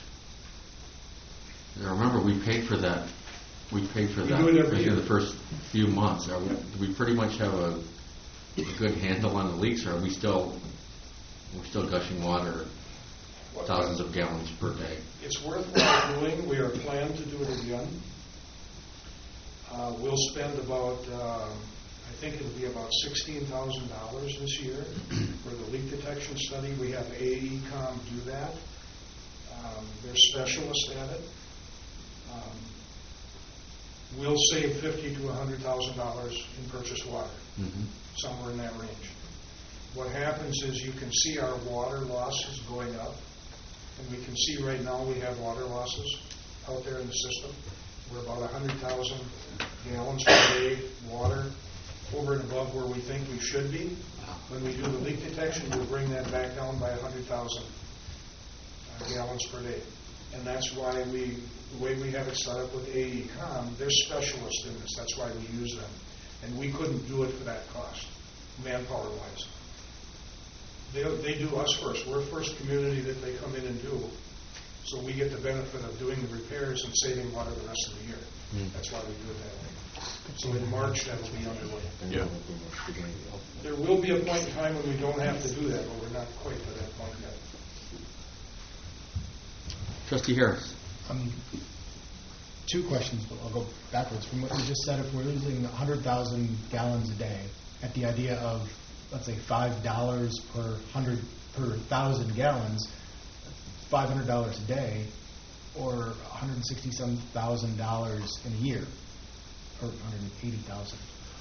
I remember we paid for that. We paid for that do it every year. the first few months. Do we pretty much have a good handle on the leaks, or are we still? We're still gushing water, thousands of gallons per day. It's worthwhile doing. We are planning to do it again. We'll spend about, I think it'll be about $16,000 this year for the leak detection study. We have AECOM do that. They're specialists at it. We'll save $50,000 to $100,000 in purchased water, somewhere in that range. What happens is you can see our water losses going up, and we can see right now we have water losses out there in the system. We're about 100,000 gallons per day water over and above where we think we should be. When we do the leak detection, we'll bring that back down by 100,000 gallons per day. And that's why the way we have it set up with AECOM, they're specialists in this. That's why we use them. And we couldn't do it for that cost, manpower-wise. They do us first. We're first community that they come in and do. So we get the benefit of doing the repairs and saving water the rest of the year. That's why we do it that way. So in March, that will be underway. Yeah. There will be a point in time when we don't have to do that, but we're not quite to that point yet. Trustee Harris. Two questions, but I'll go backwards. From what you just said, if we're losing 100,000 gallons a day, at the idea of, let's say, $5 per 1,000 gallons, $500 a day, or $160,000 in a year, or $180,000.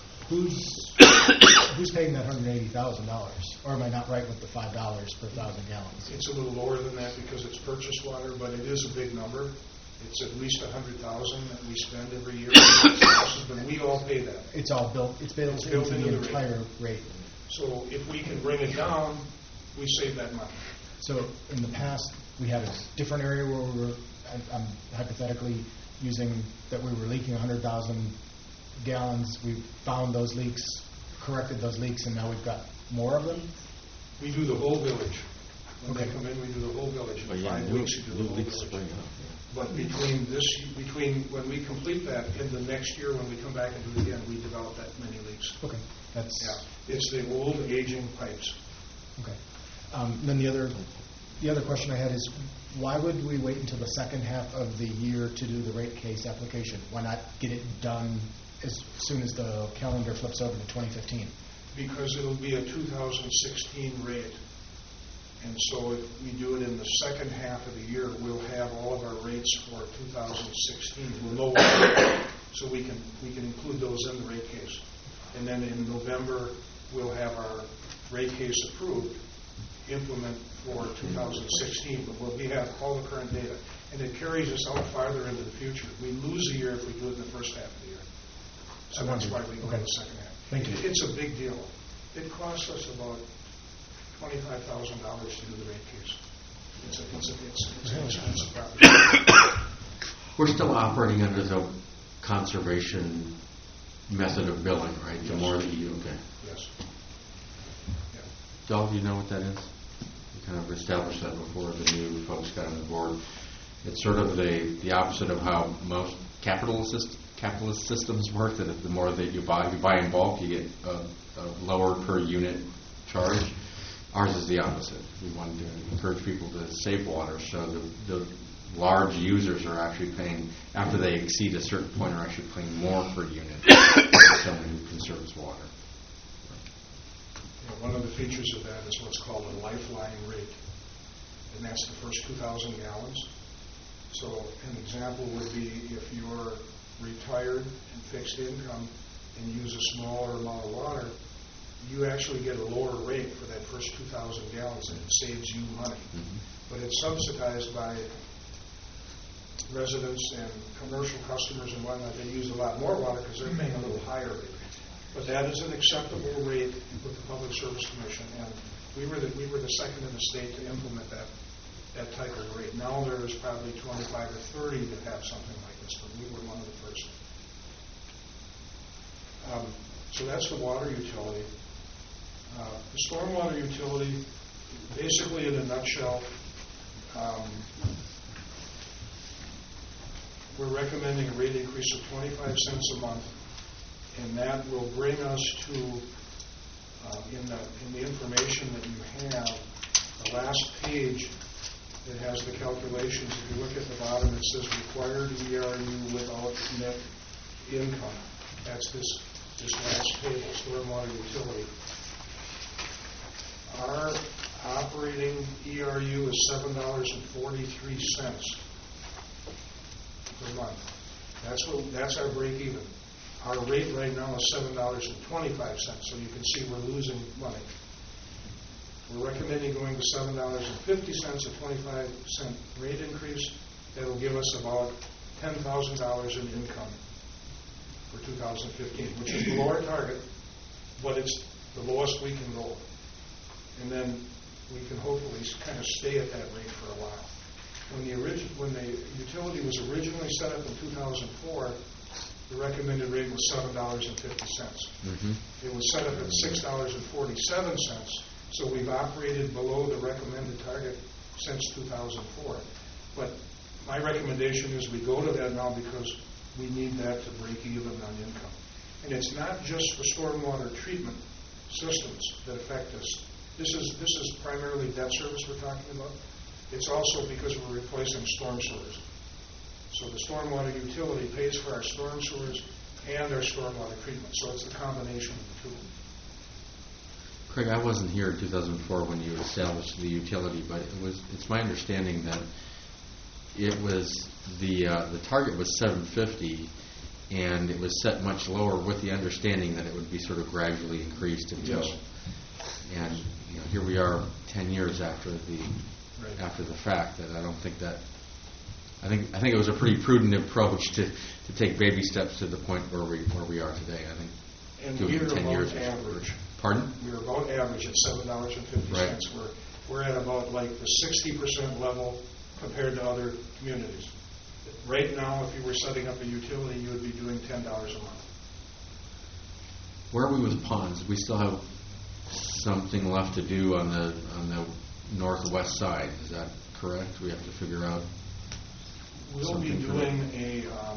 Who's paying that $180,000? Or am I not right with the $5 per 1,000 gallons? It's a little lower than that because it's purchased water, but it is a big number. It's at least $100,000 that we spend every year. But we all pay that. It's all built. It's built into the entire rate. So if we can bring it down, we save that money. So in the past, we had a different area where we were, I'm hypothetically using that we were leaking 100,000 gallons. We found those leaks, corrected those leaks, and now we've got more of them? We do the whole village. When they come in, we do the whole village. In 5 weeks, we do the whole village. But between when we complete that in the next year, when we come back and do it again, we develop that many leaks. Okay. It's the old aging pipes. Okay. Then the other question I had is, why would we wait until the second half of the year to do the rate case application? Why not get it done as soon as the calendar flips over to 2015? Because it'll be a 2016 rate. And so if we do it in the second half of the year, we'll have all of our rates for 2016. We'll know what, so we can include those in the rate case. And then in November, we'll have our rate case approved, implement for 2016. But we'll have all the current data. And it carries us out farther into the future. We lose a year if we do it in the first half of the year. So that's why we go in the second half. Thank you. It's a big deal. It costs us about $25,000 to do the rate case. It's an expensive proposition. We're still operating under the conservation method of billing, right? The Yes. more that you, okay. Yes. Yeah. Del, do you know what that is? We kind of established that before the new folks got on the board. It's sort of the opposite of how most capitalist systems work, that the more that you buy in bulk, you get a lower per unit charge. Ours is the opposite. We want to encourage people to save water, so the large users are actually paying, after they exceed a certain point, are actually paying more per unit than someone who conserves water. One of the features of that is what's called a lifeline rate, and that's the first 2,000 gallons. So an example would be if you're retired and fixed income and use a smaller amount of water, you actually get a lower rate for that first 2,000 gallons, and it saves you money. Mm-hmm. But it's subsidized by residents and commercial customers and whatnot. They use a lot more water because they're paying a little higher rate. But that is an acceptable rate with the Public Service Commission, and we were the second in the state to implement that type of rate. Now there's probably 25 or 30 that have something like this, but we were one of the first. So that's the water utility. The stormwater utility, basically in a nutshell, we're recommending a rate increase of 25 cents a month, and that will bring us to, in the information that you have, the last page that has the calculations. If you look at the bottom, it says required ERU without net income. That's this last table, stormwater utility. Our operating ERU is $7.43 per month. That's our break even. Our rate right now is $7.25, so you can see we're losing money. We're recommending going to $7.50, a 25-cent rate increase. That'll give us about $10,000 in income for 2015, which is below our target, but it's the lowest we can go. And then we can hopefully kind of stay at that rate for a while. When the utility was originally set up in 2004, the recommended rate was $7.50. Mm-hmm. It was set up at $6.47, so we've operated below the recommended target since 2004. But my recommendation is we go to that now because we need that to break even on income. And it's not just the stormwater treatment systems that affect us. This is primarily debt service we're talking about. It's also because we're replacing storm sewers. So the stormwater utility pays for our storm sewers and our stormwater treatment. So it's the combination of the two. Craig, I wasn't here in 2004 when you established the utility, but it's my understanding that it was the target was 750, and it was set much lower with the understanding that it would be sort of gradually increased until. Yes. And here we are 10 years after the Right. after the fact. That I don't think that. I think it was a pretty prudent approach to take baby steps to the point where we are today. I think. And doing we're 10 about years. average. Pardon? We're about average at $7.50. Right. We're at about like the 60% level compared to other communities. Right now, if you were setting up a utility, you would be doing $10 a month. Where are we with ponds? We still have something left to do on the northwest side. Is that correct? We have to figure out. We'll be something for doing that.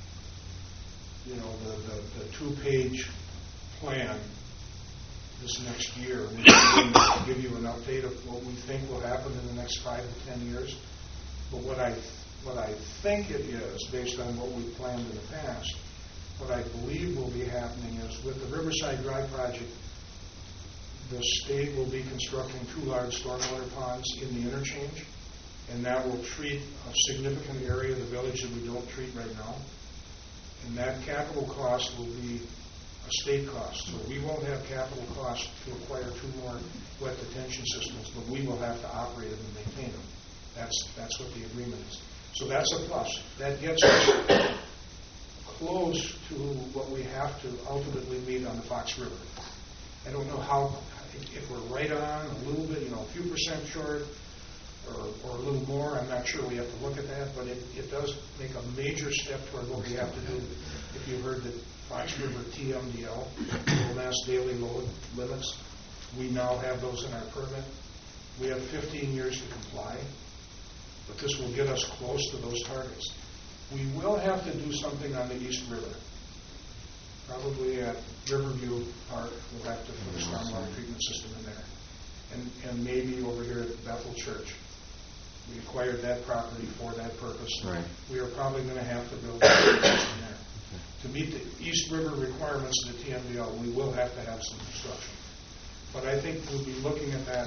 the 2-page plan this next year. We're going to give you an update of what we think will happen in the next 5 to 10 years. But what I think it is, based on what we've planned in the past, what I believe will be happening is with the Riverside Drive project, the state will be constructing 2 large stormwater ponds in the interchange, and that will treat a significant area of the village that we don't treat right now. And that capital cost will be a state cost. So we won't have capital costs to acquire 2 more wet detention systems, but we will have to operate them and maintain them. That's what the agreement is. So that's a plus. That gets us close to what we have to ultimately meet on the Fox River. I don't know if we're right on, a little bit, a few percent short. or a little more. I'm not sure. We have to look at that, but it does make a major step toward what we have to do. If you heard that Fox River TMDL, low mass daily load limits, we now have those in our permit. We have 15 years to comply, but this will get us close to those targets. We will have to do something on the East River. Probably at Riverview Park, we'll have to put a stormwater treatment system in there. And maybe over here at Bethel Church. We acquired that property for that purpose. Right. We are probably going to have to build a system there. To meet the East River requirements of the TMDL, we will have to have some construction. But I think we'll be looking at that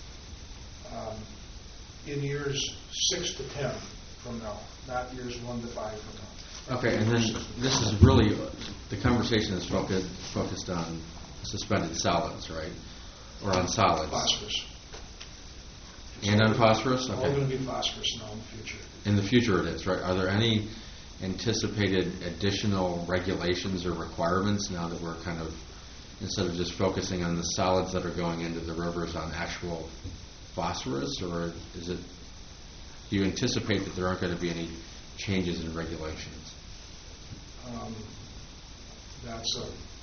in years 6 to 10 from now, not years 1 to 5 from now. Okay, and then this is really, the conversation is focused on suspended solids, right? Or on solids? Phosphorus. And on phosphorus? Okay. All going to be phosphorus now in the future. In the future it is, right? Are there any anticipated additional regulations or requirements now that we're kind of, instead of just focusing on the solids that are going into the rivers, on actual phosphorus? Or is it, do you anticipate that there aren't going to be any changes in regulations? That's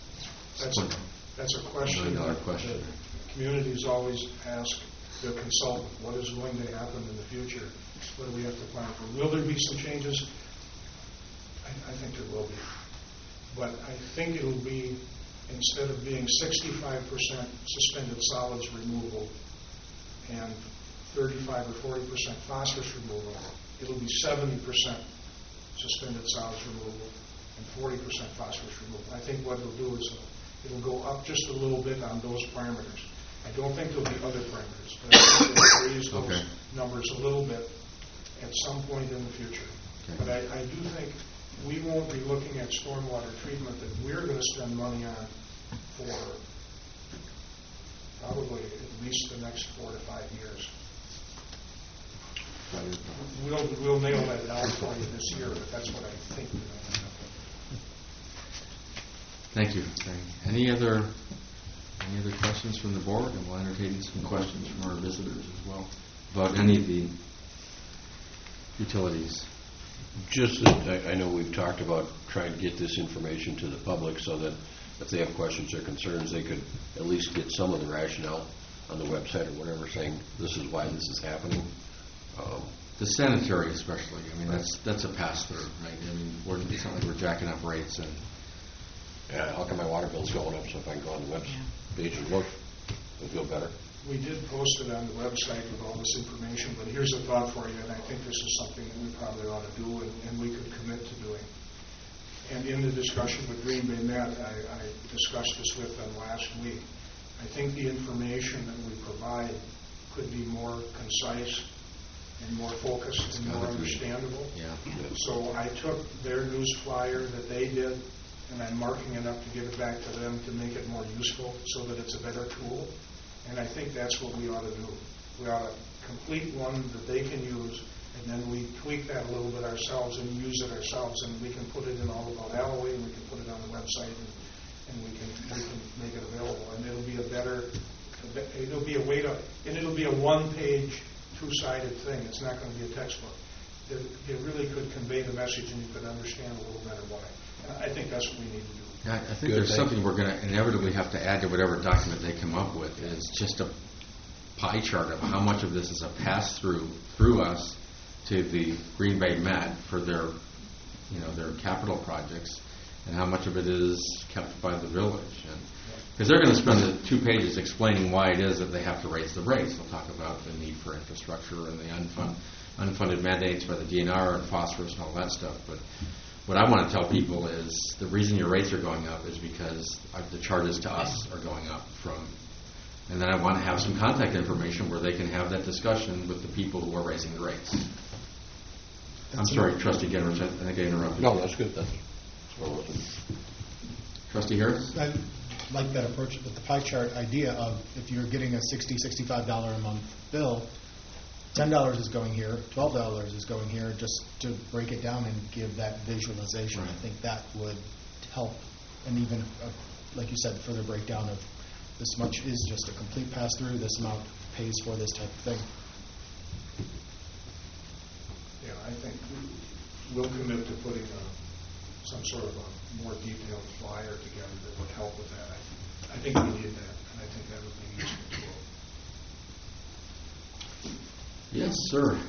a question. $1 million question. The communities always ask their consultant, what is going to happen in the future? What do we have to plan for? Will there be some changes? I think there will be. But I think it'll be, instead of being 65% suspended solids removal and 35 or 40% phosphorus removal, it'll be 70% suspended solids removal and 40% phosphorus removal. I think what it'll do is it'll go up just a little bit on those parameters. I don't think there'll be other parameters, but I think they'll raise those numbers a little bit at some point in the future. Okay. But I do think we won't be looking at stormwater treatment that we're going to spend money on for probably at least the next 4 to 5 years. We'll nail that down for you this year, but that's what I think we're going to have. Thank you. Any other questions from the board? And we'll entertain some questions from our visitors as well about any of the utilities. Just that I know we've talked about trying to get this information to the public so that if they have questions or concerns, they could at least get some of the rationale on the website or whatever, saying this is why this is happening. The sanitary, especially. I mean, that's a pass-through, right? I mean, it's not like we're jacking up rates and. Yeah, how come my water bill's going up? So if I can go on the web page and look, it'll feel better. We did post it on the website with all this information, but here's a thought for you, and I think this is something that we probably ought to do and we could commit to doing. And in the discussion with Green Bay Met, I discussed this with them last week. I think the information that we provide could be more concise and more focused and more understandable. Yeah. So I took their news flyer that they did, and I'm marking it up to give it back to them to make it more useful so that it's a better tool. And I think that's what we ought to do. We ought to complete one that they can use, and then we tweak that a little bit ourselves and use it ourselves, and we can put it in All About Alloway, and we can put it on the website, and we can make it available. And it'll be it'll be a one-page, two-sided thing. It's not going to be a textbook. It really could convey the message, and you could understand a little better why. I think that's what we need to do. Yeah, I think there's something we're going to inevitably have to add to whatever document they come up with, is just a pie chart of how much of this is a pass-through through us to the Green Bay Met for their capital projects, and how much of it is kept by the village. Because they're going to spend the 2 pages explaining why it is that they have to raise the rates. They'll talk about the need for infrastructure and the unfunded mandates by the DNR and phosphorus and all that stuff. But what I want to tell people is the reason your rates are going up is because the charges to us are going up and then I want to have some contact information where they can have that discussion with the people who are raising the rates. I'm sorry, Trustee Genrich, I think I interrupted. No, that's good. Trustee Harris? I like that approach with the pie chart idea of if you're getting a $60, $65 a month bill, $10 is going here, $12 is going here, just to break it down and give that visualization. Right. I think that would help, and even, like you said, further breakdown of this much is just a complete pass-through, this amount pays for this type of thing. I think we'll commit to putting some sort of a more detailed flyer together that would help with that. I think we need that, and I think that would be useful too. Yes, sir.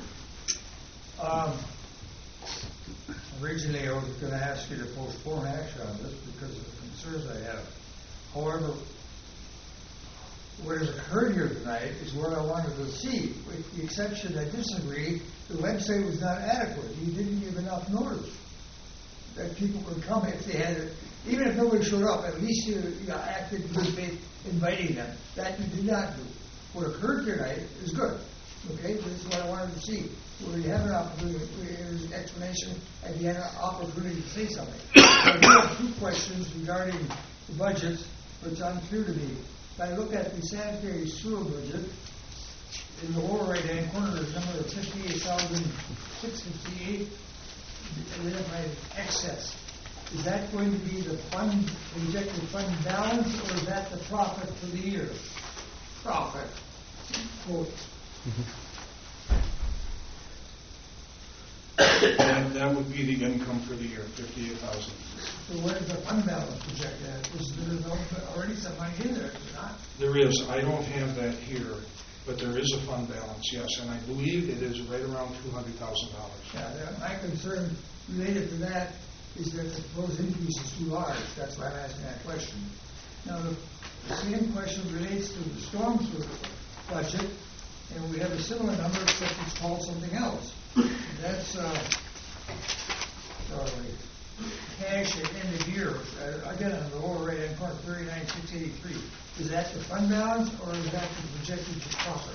Originally, I was going to ask you to postpone action on this because of the concerns I have. However, what has occurred here tonight is what I wanted to see. With the exception, I disagree, the website was not adequate. You didn't give enough notice that people could come if they had it. Even if nobody showed up, at least you acted in good faith inviting them. That you did not do. What occurred tonight is good. Okay, this is what I wanted to see. Where you have an opportunity, there's an explanation, and you have an opportunity to say something. I do have two questions regarding the budget, which is unclear to me. If I look at the sanitary sewer budget, in the lower right-hand corner, there's a number of 58,658 identified excess. Is that going to be the fund, projected fund balance, or is that the profit for the year? Profit. Quote. That would be the income for the year, 58,000. So where is the fund balance projected at? Is there already some money in there, is there not? There is. I don't have that here, but there is a fund balance, yes, and I believe it is right around $200,000. Yeah, my concern related to that is that the proposed increase is too large. That's why I'm asking that question. Now, the same question relates to the storm sewer budget, and we have a similar number, except it's called something else. That's cash at end of year. Again, on the lower right-hand corner, 39,683. Is that the fund balance, or is that the projected profit?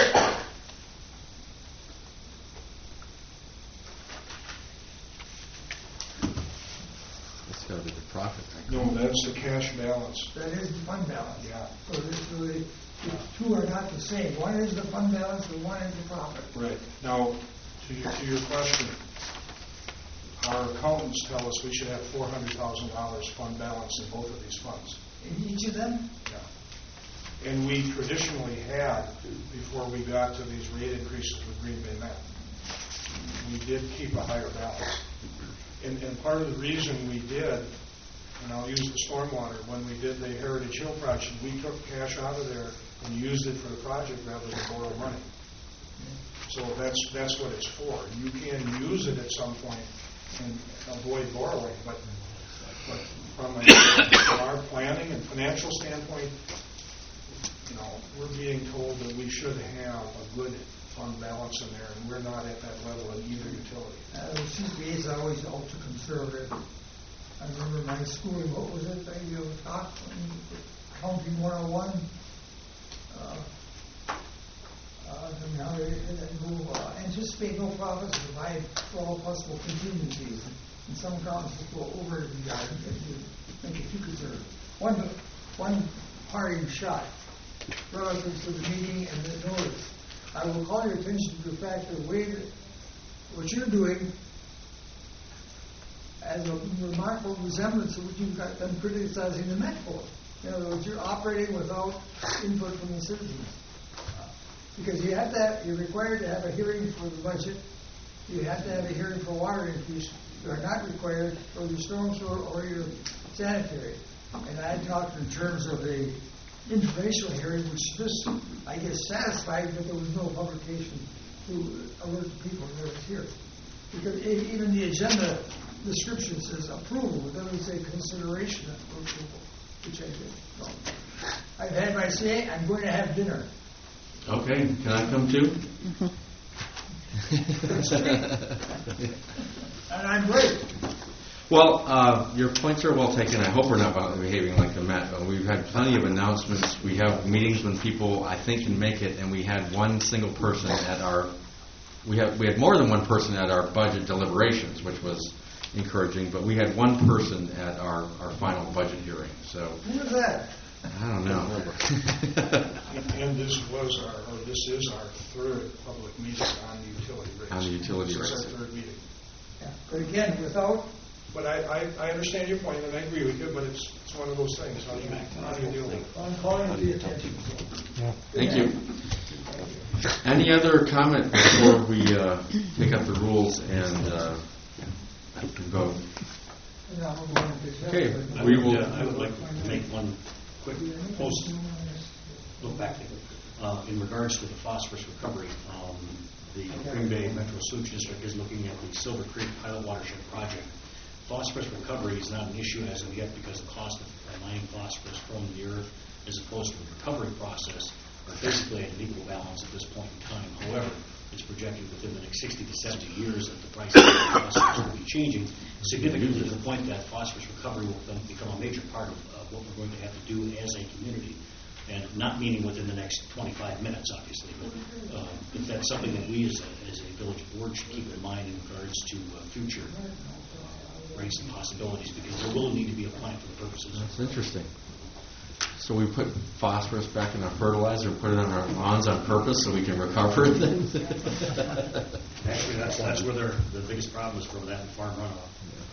That's got to be the profit. No, that's the cash balance. That is the fund balance. Yeah. So the two are not the same. One is the fund balance, and one is the profit. Right. Now, to your question, our accountants tell us we should have $400,000 fund balance in both of these funds. In each of them? Yeah. And we traditionally had, before we got to these rate increases with Green Bay Met, we did keep a higher balance. And part of the reason we did, and I'll use the stormwater, when we did the Heritage Hill project, we took cash out of there and used it for the project rather than borrow money. So that's what it's for. You can use it at some point and avoid borrowing, but from our planning and financial standpoint, we're being told that we should have a good fund balance in there, and we're not at that level in either utility. The CPA is always ultra conservative. I remember my schooling, what was it that you taught? Accounting 101. Anticipate no profits and provide for all possible contingencies. And some accountants go over the yard if you make it too conservative. One parting shot relative to the meeting and the notice. I will call your attention to the fact that the way that what you're doing as a remarkable resemblance of what you've got them criticizing the Met for. In other words, you're operating without input from the citizens. Because you're required to have a hearing for the budget. You have to have a hearing for water increase. You are not required for your storm sewer or your sanitary. And I talked in terms of a informational hearing, which just, I guess, satisfied that there was no publication to alert the people that it was here. Because even the agenda description says approval. It doesn't say consideration of approval, which I did. So, I've had my say. I'm going to have dinner. Okay, can I come too? And I'm great. Well, your points are well taken. I hope we're not behaving like the Met. We've had plenty of announcements. We have meetings when people, I think, can make it, and we had one single person at our. We had more than one person at our budget deliberations, which was encouraging. But we had one person at our final budget hearing. So who was that? I don't know. And this is our third public meeting on the utility rates. On the utility rates. This is rates. our third meeting. Yeah. But again, without. But I understand your point, and I agree with you, but it's one of those things. How do you deal with it? I'm calling to the attention. Thank you. Any other comment before we take up the rules and vote? Okay, we will. I would like to make one quick post look back in regards to the phosphorus recovery. The Green Bay Metro Sewage District is looking at the Silver Creek Pilot Watershed Project. Phosphorus recovery is not an issue as of yet because the cost of mining phosphorus from the earth as opposed to the recovery process are basically at an equal balance at this point in time. However, it's projected within the next 60 to 70 years that the price of phosphorus will be changing significantly to the point that phosphorus recovery will become a major part of what we're going to have to do as a community. And not meaning within the next 25 minutes, obviously, but if that's something that we as a village board should keep in mind in regards to future rates and possibilities, because there will need to be a plan for the purposes. That's interesting. So we put phosphorus back in our fertilizer and put it on our lawns on purpose so we can recover it then? Actually, that's where the biggest problem is from that and farm runoff.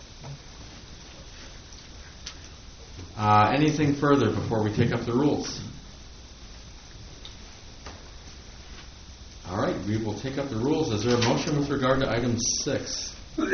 Anything further before we take up the rules? All right, we will take up the rules. Is there a motion with regard to item 6?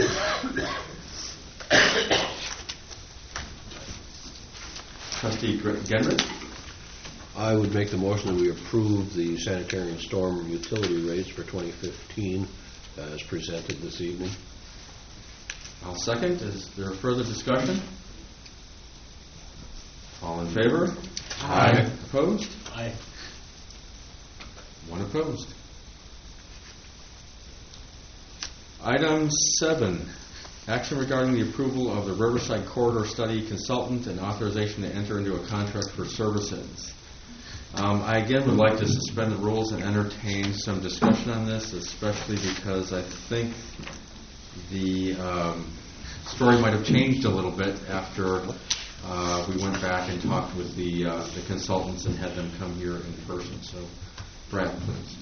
Trustee Genrich? I would make the motion that we approve the sanitary and storm utility rates for 2015 as presented this evening. I'll second. Is there further discussion? All in favor? Aye. Opposed? Aye. One opposed. Item 7, action regarding the approval of the Riverside Corridor Study Consultant and authorization to enter into a contract for services. I again would like to suspend the rules and entertain some discussion on this, especially because I think the story might have changed a little bit after we went back and talked with the consultants and had them come here in person. So, Brad, please.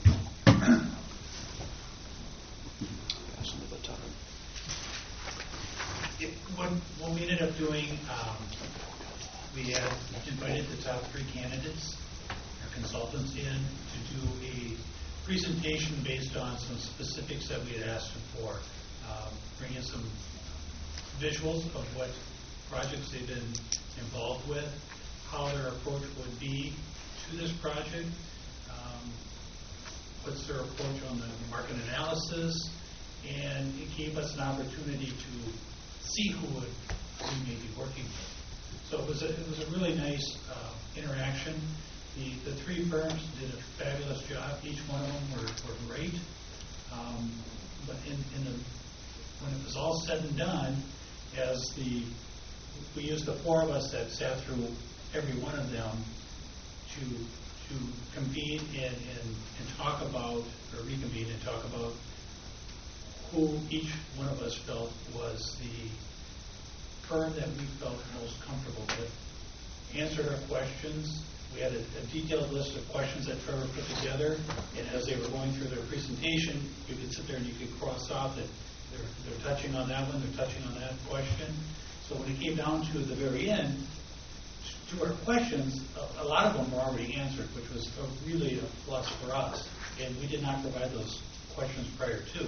What we ended up doing, we had invited the top 3 candidates, our consultants in, to do a presentation based on some specifics that we had asked them for, bring in some visuals of what projects they've been involved with, how their approach would be to this project, what's their approach on the market analysis, and it gave us an opportunity to see who we may be working with. So it was a really nice interaction. The 3 firms did a fabulous job. Each one of them were great. But when it was all said and done, we used the 4 of us that sat through every one of them to convene and talk about, or reconvene and talk about who each one of us felt was the firm that we felt most comfortable with. Answered our questions. We had a detailed list of questions that Trevor put together, and as they were going through their presentation, you could sit there and you could cross off that they're touching on that one, they're touching on that question. So when it came down to the very end, to our questions, a lot of them were already answered, which was really a plus for us, and we did not provide those questions prior to.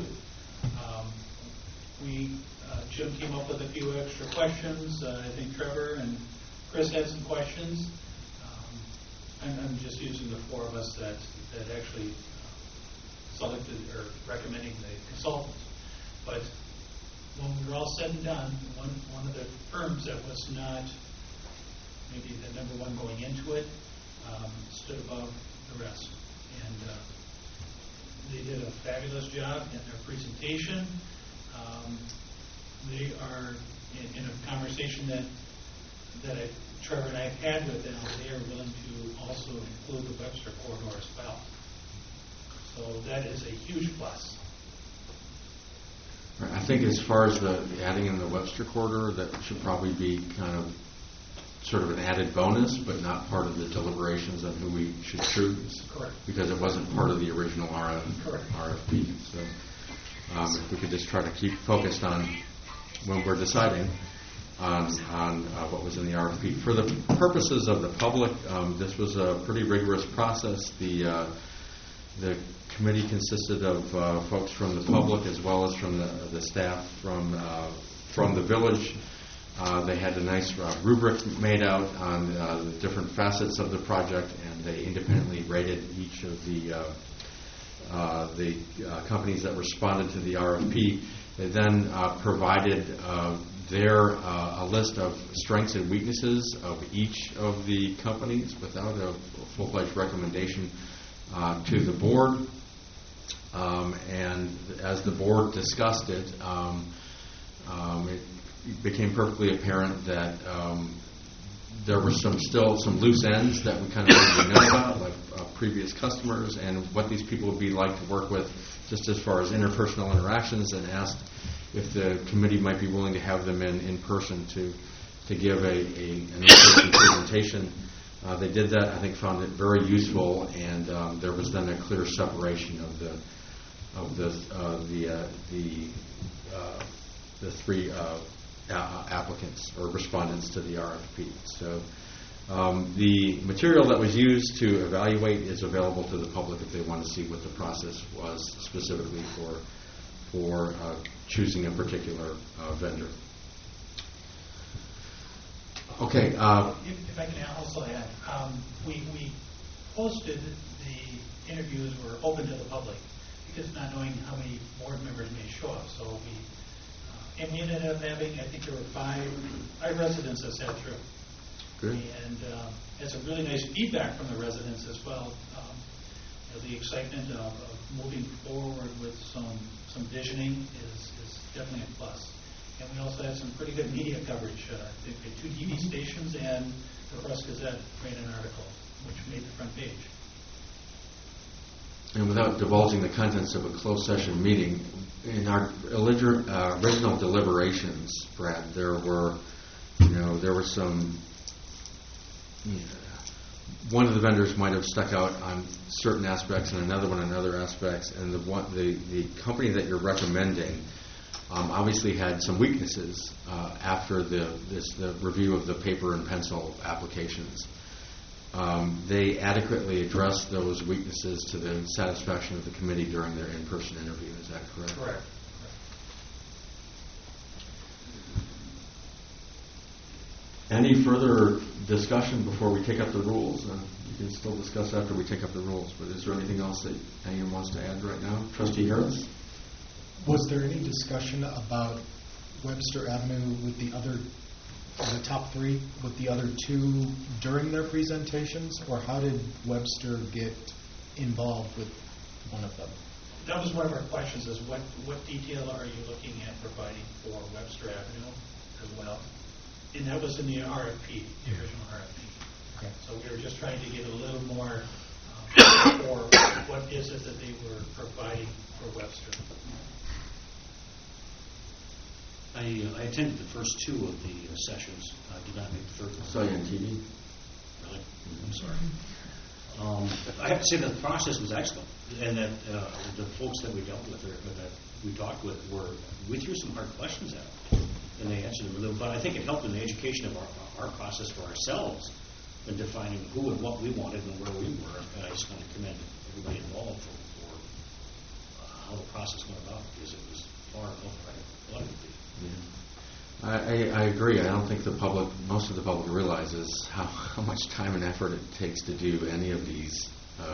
Jim came up with a few extra questions. I think Trevor and Chris had some questions. I'm just using the 4 of us that actually selected or recommending the consultants. But when we were all said and done, one of the firms that was not maybe the number 1 going into it stood above the rest. And they did a fabulous job in their presentation. They are in a conversation that Trevor and I have had with them. They are willing to also include the Webster corridor as well. So that is a huge plus. I think as far as the adding in the Webster corridor, that should probably be kind of sort of an added bonus, but not part of the deliberations on who we should choose. Correct. Because it wasn't part of the original RFP. So if we could just try to keep focused on when we're deciding on what was in the RFP. For the purposes of the public, this was a pretty rigorous process. The The committee consisted of folks from the public as well as from the staff from the village. They had a nice rubric made out on the different facets of the project, and they independently rated each of the companies that responded to the RFP. They then provided a list of strengths and weaknesses of each of the companies without a full-fledged recommendation to the board. And as the board discussed it, it became perfectly apparent that there were still some loose ends that we kind of didn't know about, like previous customers and what these people would be like to work with, just as far as interpersonal interactions, and asked if the committee might be willing to have them in person to give an in-person presentation. They did that. I think found it very useful, and there was then a clear separation of the three applicants or respondents to the RFP. So the material that was used to evaluate is available to the public if they want to see what the process was specifically for choosing a particular vendor. Okay. If I can also add, we posted the interviews were open to the public because not knowing how many board members may show up. So we ended up having, I think there were five residents that sat through. Good. And had some really nice feedback from the residents as well. The excitement of moving forward with some visioning is definitely a plus. And we also had some pretty good media coverage. I think we had 2 TV stations and the Press Gazette ran an article, which made the front page. And without divulging the contents of a closed session meeting, in our original deliberations, Brad, there were some. One of the vendors might have stuck out on certain aspects, and another one on other aspects. And the company that you're recommending obviously had some weaknesses after the review of the paper and pencil applications. They adequately addressed those weaknesses to the satisfaction of the committee during their in-person interview. Is that correct? Correct. Any further discussion before we take up the rules? You can still discuss after we take up the rules, but is there anything else that anyone wants to add right now? Trustee Harris? Was there any discussion about Webster Avenue with the top 3, with the other 2 during their presentations, or how did Webster get involved with one of them? That was one of our questions: is what detail are you looking at providing for Webster Avenue as well? And that was in the RFP, the original RFP. Okay. So we were just trying to get a little more for what is it that they were providing for Webster. I attended the first 2 of the sessions. I did not make the third one. Saw you on TV. Really? I'm sorry. I have to say that the process was excellent, and that the folks that we dealt with or that we talked with we threw some hard questions at them, and they answered them really. But I think it helped in the education of our process for ourselves in defining who and what we wanted and where we were. And I just want to commend everybody involved for how the process went about, because it was far above what I thought it would be. Yeah. I agree. I don't think most of the public realizes how much time and effort it takes to do any of these.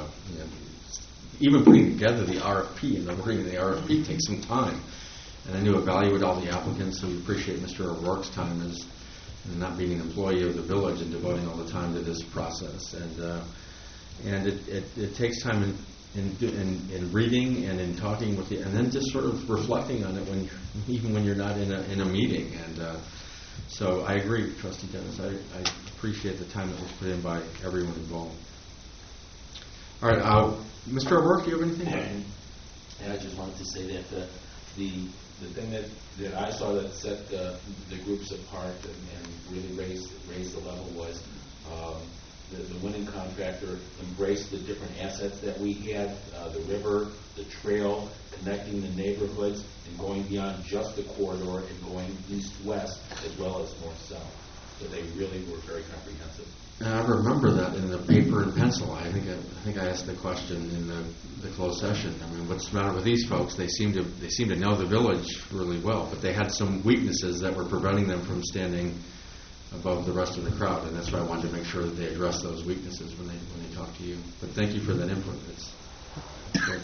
Even putting together the RFP and agreeing the RFP takes some time. And then to evaluate all the applicants, so we appreciate Mr. O'Rourke's time as not being an employee of the village and devoting all the time to this process. And it takes time in reading and in talking with you, and then just sort of reflecting on it even when you're not in a meeting. And so I agree, Trustee Dennis. I appreciate the time that was put in by everyone involved. All right, Mr. O'Rourke, do you have anything? I just wanted to say that the thing that I saw that set the groups apart and really raised the level was the winning contractor embraced the different assets that we had, the river, the trail, connecting the neighborhoods, and going beyond just the corridor and going east-west as well as north-south. So they really were very comprehensive. And I remember that in the paper and pencil. I think I asked the question in the closed session. I mean, what's the matter with these folks? They seem to know the village really well, but they had some weaknesses that were preventing them from standing above the rest of the crowd, and that's why I wanted to make sure that they addressed those weaknesses when they talk to you. But thank you for that input. It's great.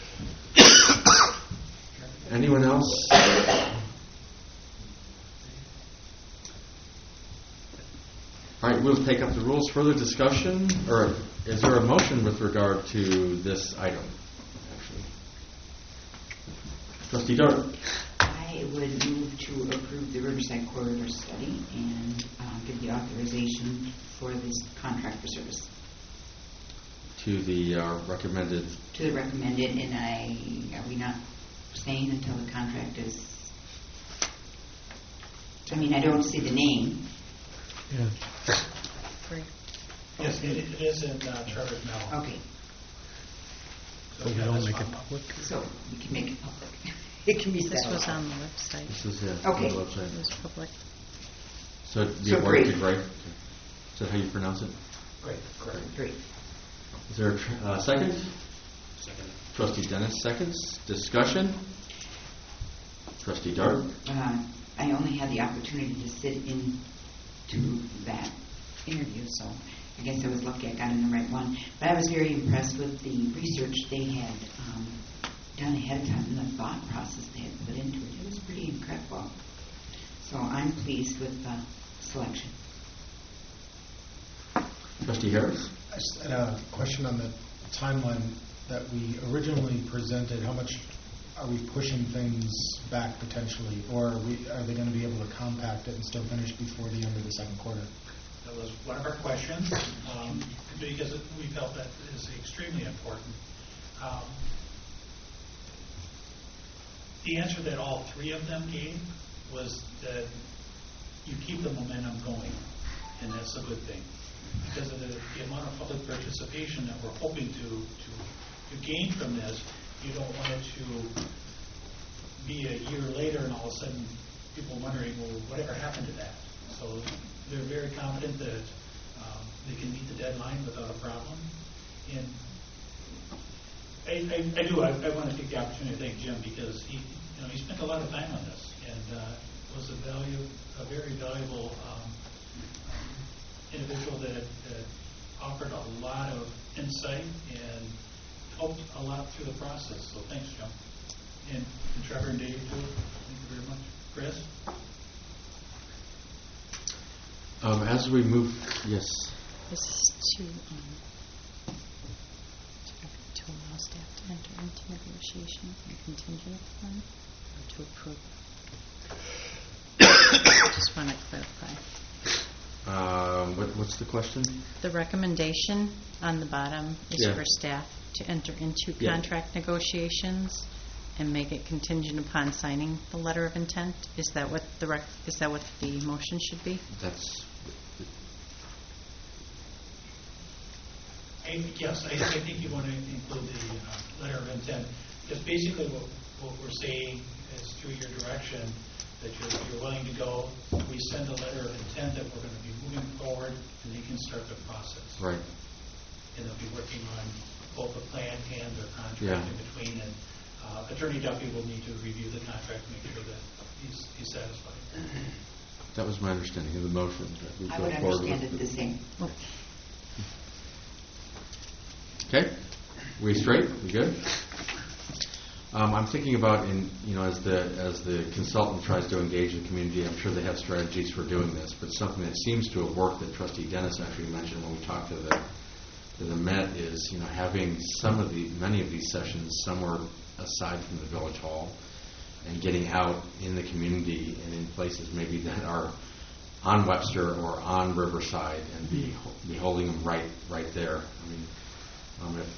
Anyone else? All right, we'll take up the rules. Further discussion, or is there a motion with regard to this item? Actually, Trustee Dart. I would move to approve the Riverside Corridor Study and give the authorization for this contract for service. To the recommended. To the recommended, and are we not staying until the contract is? I mean, I don't see the name. Yeah. Yes, it is in Trevor's memo. Okay, So We yeah, don't that's make fine. it public. so we can make it public. It can be This set was up. on the website. This is it. Okay. On the website. It was public. So the So award to great. Gray. Is that how you pronounce it? Great, correct. Great. Is there a second? Second. Trustee Dennis seconds. Discussion. Trustee Dart. I only had the opportunity to sit in to that interview, so I guess I was lucky I got in the right one. But I was very impressed with the research they had done ahead of time and the thought process they had put into it. It was pretty incredible. So I'm pleased with the selection. Trustee Harris. I just had a question on the timeline that we originally presented. How much are we pushing things back potentially, or are they going to be able to compact it and still finish before the end of the second quarter? That was one of our questions, because we felt that is extremely important. The answer that all three of them gave was that you keep the momentum going, and that's a good thing. Because of the amount of public participation that we're hoping to gain from this, you don't want it to be a year later and all of a sudden people wondering, well, whatever happened to that? So they're very confident that they can meet the deadline without a problem. And I want to take the opportunity to thank Jim because he spent a lot of time on this and was a very valuable individual that offered a lot of insight and helped a lot through the process. So thanks, Jim. And Trevor and Dave, too. Thank you very much. Chris? As we move, yes. This is to allow staff to enter into negotiations and contingent upon, or to approve. I just want to clarify. What's the question? The recommendation on the bottom is Yeah. for staff to enter into Yeah. contract negotiations and make it contingent upon signing the letter of intent. Is that what the motion should be? That's. Yes, I think you want to include the letter of intent, because basically what we're saying is through your direction that you're willing to go. We send a letter of intent that we're going to be moving forward, and they can start the process. Right. And they'll be working on both the plan and their contract Yeah. in between. And Attorney Duffy will need to review the contract to make sure that he's satisfied. That was my understanding of the motion. That we I go would forward understand with it the same. Okay, we straight? We good? I'm thinking about as the consultant tries to engage the community, I'm sure they have strategies for doing this, but something that seems to have worked that Trustee Dennis actually mentioned when we talked to the Met is having many of these sessions somewhere aside from the village hall and getting out in the community and in places maybe that are on Webster or on Riverside and be holding them right there. I mean. If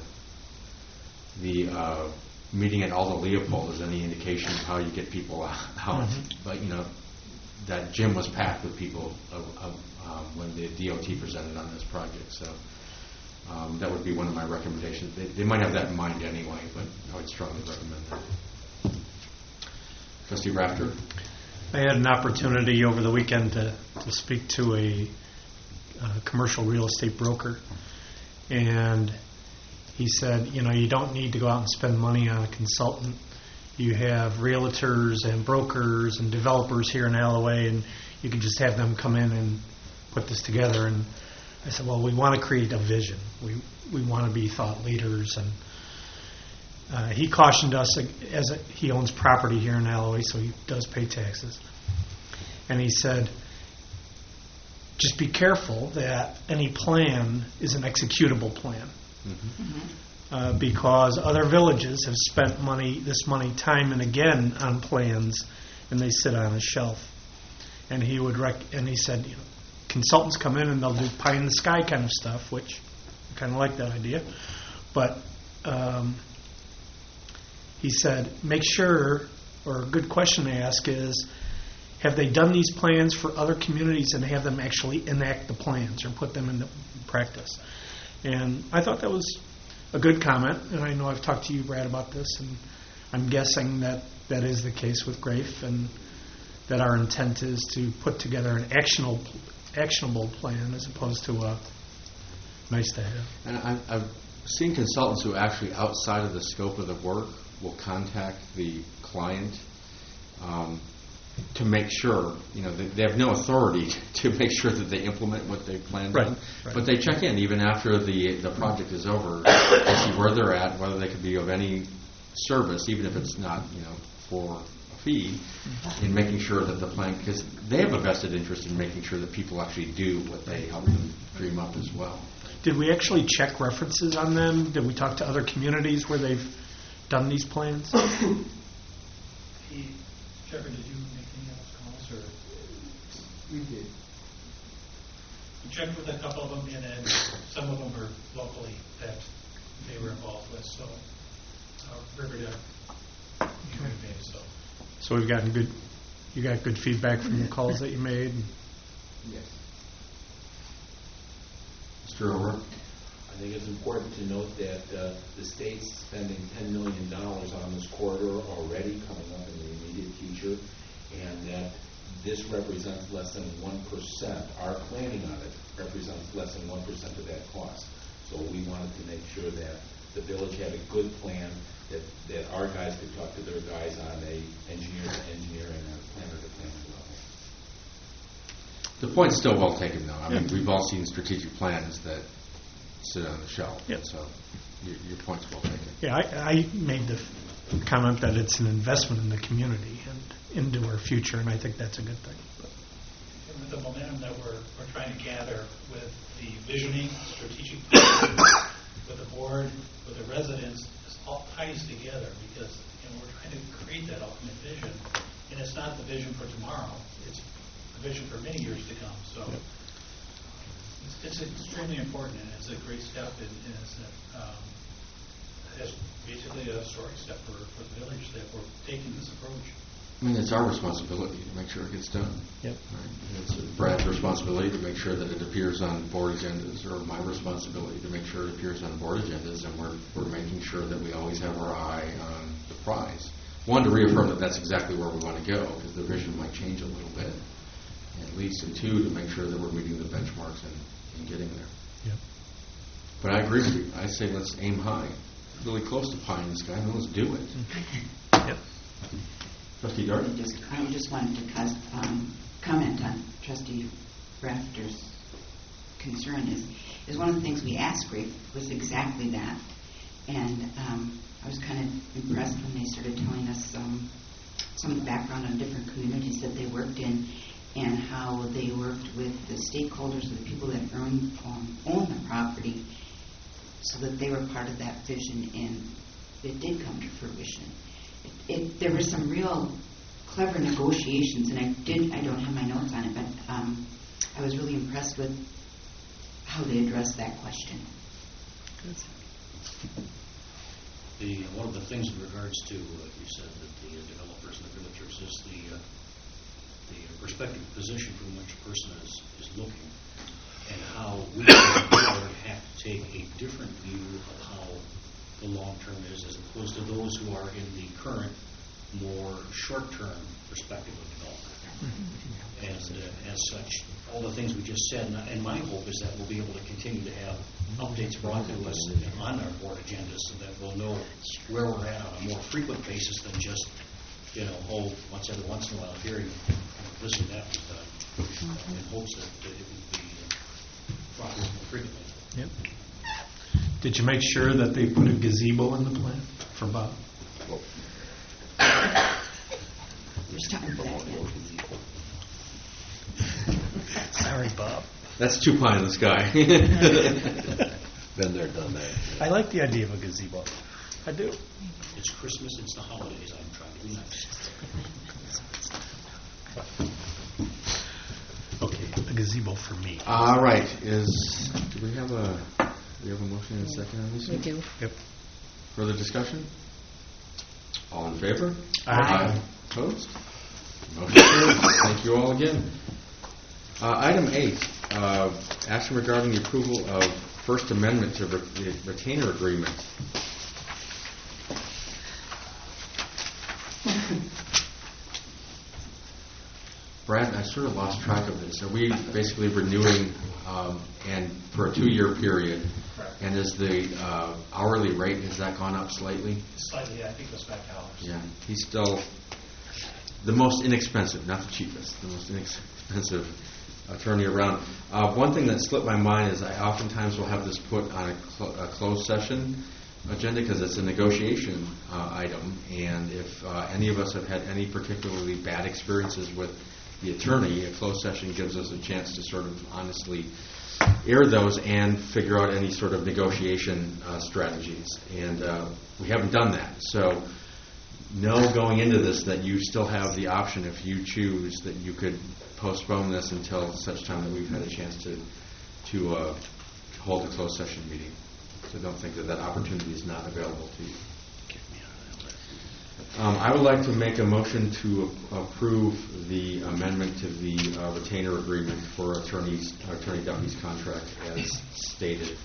the meeting at Aldo Leopold is any indication of how you get people out, but that gym was packed with people when the DOT presented on this project. So that would be one of my recommendations. They might have that in mind anyway, but I would strongly recommend that. Trustee Rafter. I had an opportunity over the weekend to speak to a commercial real estate broker, and he said, you don't need to go out and spend money on a consultant. You have realtors and brokers and developers here in Alloway, and you can just have them come in and put this together. And I said, well, we want to create a vision. We want to be thought leaders. And he cautioned us, he owns property here in Alloway, so he does pay taxes. And he said, just be careful that any plan is an executable plan. Because other villages have spent this money time and again on plans, and they sit on a shelf. And he said, consultants come in and they'll do pie in the sky kind of stuff, which I kind of like that idea. But he said, make sure, or a good question to ask is, have they done these plans for other communities and have them actually enact the plans or put them into practice? And I thought that was a good comment, and I know I've talked to you, Brad, about this, and I'm guessing that is the case with GRAFE, and that our intent is to put together an actionable plan as opposed to a nice to have. And I've seen consultants who actually, outside of the scope of the work, will contact the client to make sure, they have no authority to make sure that they implement what they planned on. Right. But they check in even after the project is over to see where they're at, whether they could be of any service, even if it's not, for a fee, in making sure that the plan, because they have a vested interest in making sure that people actually do what they help them dream up as well. Did we actually check references on them? Did we talk to other communities where they've done these plans? Trevor, did you make any of those calls, or? We did. We checked with a couple of them, and then some of them were locally that they were involved with, so Riverdale, So we've gotten you got good feedback from the calls that you made? Yes. Mr. Over? I think it's important to note that the state's spending $10 million on this corridor already coming up in the immediate future, and that this represents less than 1%. Our planning on it represents less than 1% of that cost. So we wanted to make sure that the village had a good plan, that our guys could talk to their guys on a engineer-to-engineer and a planner-to-planner level. The point's still well taken, though. I mean, we've all seen strategic plans that sit on the shelf. Yep. So your point's well taken. Yeah, I made the comment that it's an investment in the community and into our future, and I think that's a good thing. And with the momentum that we're trying to gather with the visioning, strategic planning, with the board, with the residents, this all ties together because we're trying to create that ultimate vision, and it's not the vision for tomorrow; it's the vision for many years to come. So. Yep. It's extremely important, and it's a great step, and it's basically a story step for the village that we're taking this approach. I mean, it's our responsibility to make sure it gets done. Yep. Right? It's Brad's responsibility to make sure that it appears on board agendas, or my responsibility to make sure it appears on board agendas, and we're making sure that we always have our eye on the prize. One, to reaffirm that that's exactly where we want to go, because the vision might change a little bit. And at least, and two, to make sure that we're meeting the benchmarks and getting there. Yep. But I agree with you. I say let's aim high. Really close to pie in the sky, and let's do it. Yep. Trustee Dart? I just wanted to comment on Trustee Rafter's concern is one of the things we asked GRAFE was exactly that. And I was kind of impressed when they started telling us some of the background on different communities that they worked in, and how they worked with the stakeholders, the people that own the property, so that they were part of that vision, and it did come to fruition. There were some real clever negotiations, and I don't have my notes on it, but I was really impressed with how they addressed that question. Good. One of the things in regards to, you said that the developers and the villagers is the perspective position from which a person is looking, and how we have to take a different view of how the long term is, as opposed to those who are in the current more short-term perspective of development. And as such, all the things we just said, and my hope is that we'll be able to continue to have updates brought to us on our board agendas so that we'll know where we're at on a more frequent basis than just, once every once in a while hearing this and that was done, in hopes that it would be brought to us more frequently. Yep. Did you make sure that they put a gazebo in the plan for Bob? There's time for that yet. Sorry, Bob. That's too pie in the sky. Been there, done that. I like the idea of a gazebo. I do. It's Christmas, it's the holidays, I'm trying to be nice. Okay, a gazebo for me. All right. Do we have a motion and a second on this? We do. Yep. Further discussion? All in favor? Aye. Opposed? Motion carries. Thank you all again. Item 8, action regarding the approval of First Amendment to the retainer agreement. Brad, I sort of lost track of this. Are we basically renewing and for a 2-year period? Correct. And is the hourly rate, has that gone up slightly? Slightly, I think it was $5. Yeah, he's still the most inexpensive, not the cheapest, the most inexpensive attorney around. One thing that slipped my mind is I oftentimes will have this put on a closed session agenda because it's a negotiation item, and if any of us have had any particularly bad experiences with the attorney, a closed session gives us a chance to sort of honestly air those and figure out any sort of negotiation strategies. And we haven't done that. So know going into this that you still have the option, if you choose, that you could postpone this until such time that we've had a chance to hold a closed session meeting. So don't think that opportunity is not available to you. I would like to make a motion to approve the amendment to the retainer agreement for Attorney Duffy's contract as stated.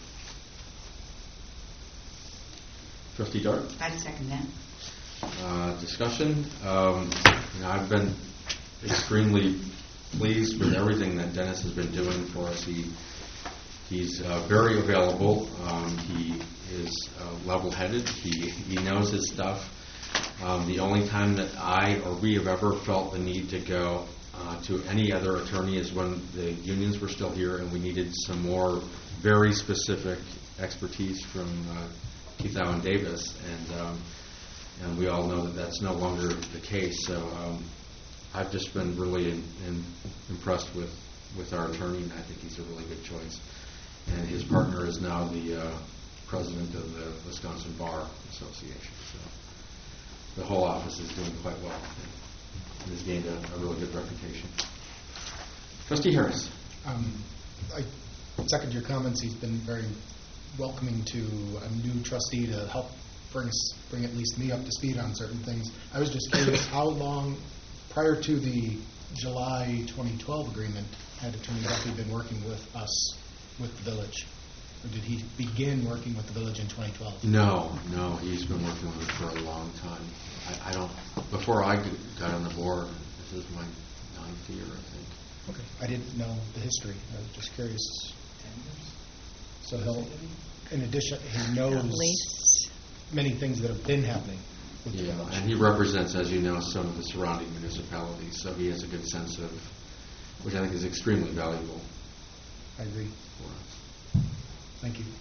Trustee Dart? I'd second that. Discussion. I've been extremely pleased with everything that Dennis has been doing for us. He's very available. He is level-headed. He knows his stuff. The only time that I or we have ever felt the need to go to any other attorney is when the unions were still here and we needed some more very specific expertise from Keith Allen Davis, and we all know that that's no longer the case. So I've just been really impressed with our attorney, and I think he's a really good choice. And his partner is now the president of the Wisconsin Bar Association. So the whole office is doing quite well and has gained a really good reputation. Trustee Harris. I second your comments. He's been very welcoming to a new trustee to help bring at least me up to speed on certain things. I was just curious, how long prior to the July 2012 agreement had Attorney Duffy been working with us, with the village? Or did he begin working with the village in 2012? No, he's been working with us for a long time. I don't. Before I got on the board, this is my 9th year, I think. Okay, I didn't know the history. I was just curious. 10 years? So he'll, in addition, he knows At least. many things that have been happening with the Yeah, village. and he represents, as you know, some of the surrounding municipalities, so he has a good sense of, which I think is extremely valuable I agree. for us. Thank you.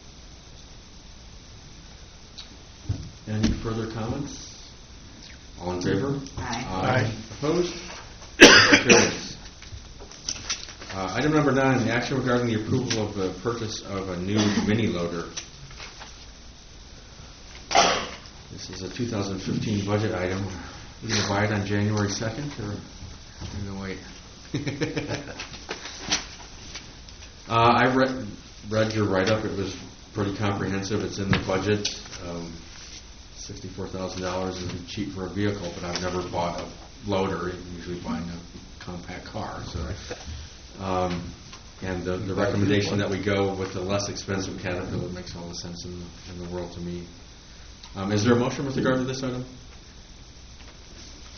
Any further comments? All in favor? Aye. Opposed? Motion carries. Item number 9, the action regarding the approval of the purchase of a new mini loader. This is a 2015 budget item. We're going to buy it on January 2nd, or we're going to wait? I read your write-up. It was pretty comprehensive. It's in the budget. $64,000 isn't cheap for a vehicle, but I've never bought a loader. I'm usually buying a compact car. So, and the recommendation that we go with the less expensive Caterpillar makes all the sense in the world to me. Is there a motion with regard to this item?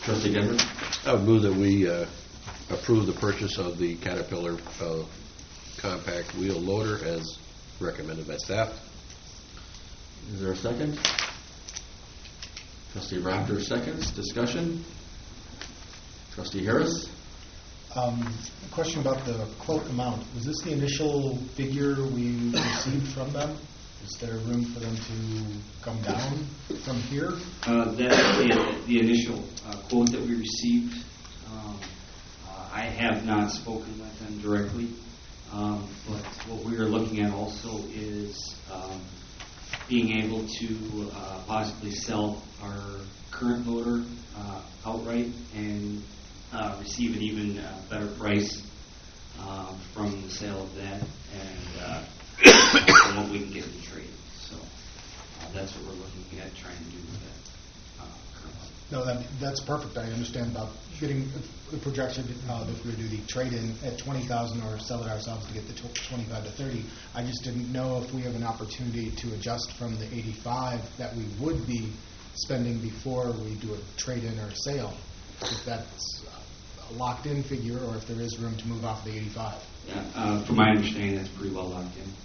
Trustee Genrich? I would move that we approve the purchase of the Caterpillar compact wheel loader as recommended by staff. Is there a second? Trustee Rafter seconds. Discussion? Trustee Harris? A question about the quote amount. Was this the initial figure we received from them? Is there room for them to come down from here? That's the initial quote that we received. I have not spoken with them directly, but what we are looking at also is being able to possibly sell our current loader outright and receive an even better price from the sale of that and from what we can get in trade. So that's what we're looking at trying to do with that currently. No, that's perfect. I understand about getting the projection if we do the trade-in at 20,000 or sell it ourselves to get the 25 to 30. I just didn't know if we have an opportunity to adjust from the 85 that we would be spending before we do a trade-in or sale. If that's a locked-in figure, or if there is room to move off the 85. Yeah, from my understanding, that's pretty well locked in.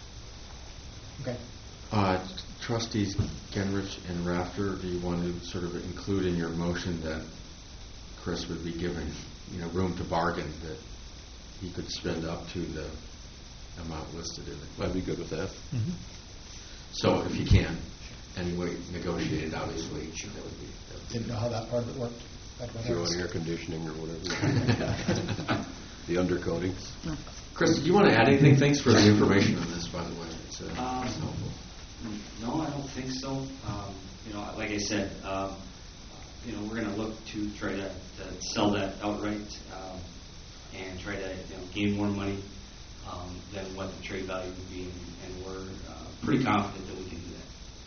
Okay. Trustees Genrich and Rafter, do you want to sort of include in your motion that Chris would be given, room to bargain, that he could spend up to the amount listed in it? I'd be good with that. Mm-hmm. So if you can, anyway, negotiate it, obviously, that would be. Didn't know how that part of it worked. If you want air conditioning or whatever. The undercoating. Chris, do you want to add anything? Thanks for the information on this, by the way. It's helpful. No, I don't think so. Like I said, we're going to look to try to sell that outright and try to gain more money than what the trade value would be, and we're pretty confident that we can do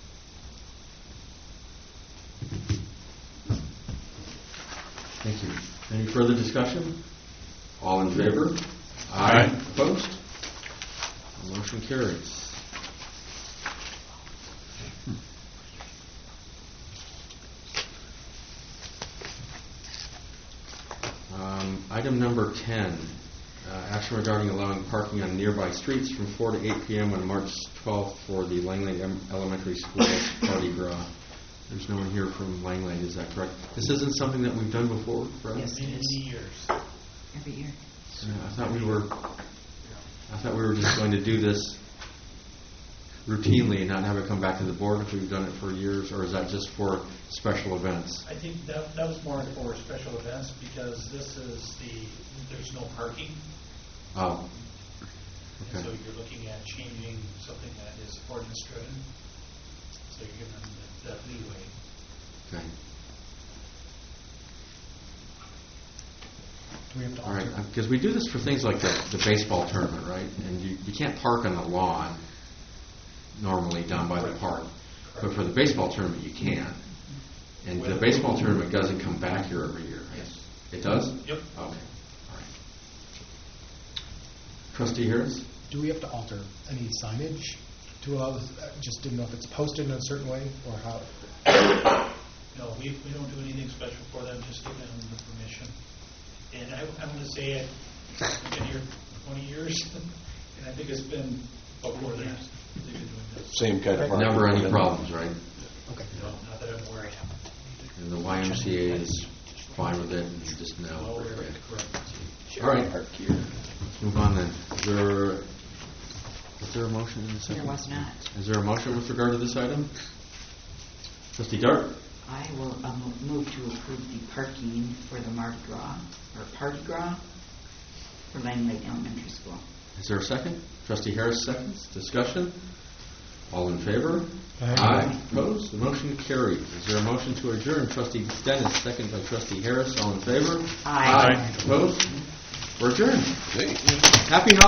that. Thank you. Any further discussion? All in favor? Aye. Opposed? The motion carries. Item number 10, action regarding allowing parking on nearby streets from 4 to 8 p.m. on March 12th for the Langley Elementary School Party Gras. There's no one here from Langley, is that correct? This isn't something that we've done before, right? Yes, it is. Many years. Every year. Yeah, I thought we were just going to do this routinely and not have it come back to the board if we've done it for years, or is that just for special events? I think that was more for special events because there's no parking. Oh. And Okay. so you're looking at changing something that is ordinance driven. So you're giving them that leeway. Okay. Do we have to All right, alter? because we do this for things like the baseball tournament, right? And you can't park on the lawn normally down by the park. But for the baseball tournament, you can. And the baseball tournament doesn't come back here every year, right? Yes. It does? Yep. Okay. All right. Trustee Harris? Do we have to alter any signage to allow this? Just didn't know if it's posted in a certain way or how. No, we don't do anything special for them, just give them the permission. And I'm going to say I've been here 20 years, and I think it's been about 4 years they've been doing this. Same kind of parking. Never any problems, right? Okay. No, not that I'm worried. And the YMCA is fine with it, and just now. No, we're Okay. correct. All right. Let's move on then. Is there a motion in a second? There was not. Is there a motion with regard to this item? Trustee Dart? I will move to approve the parking for the Mardi Gras, or Party Gras, for Langley Elementary School. Is there a second? Trustee Harris seconds. Discussion? All in favor? Aye. Opposed? The motion carries. Is there a motion to adjourn? Trustee Dennis, second by Trustee Harris. All in favor? Aye. Opposed? We're adjourned. Hey. Happy holidays.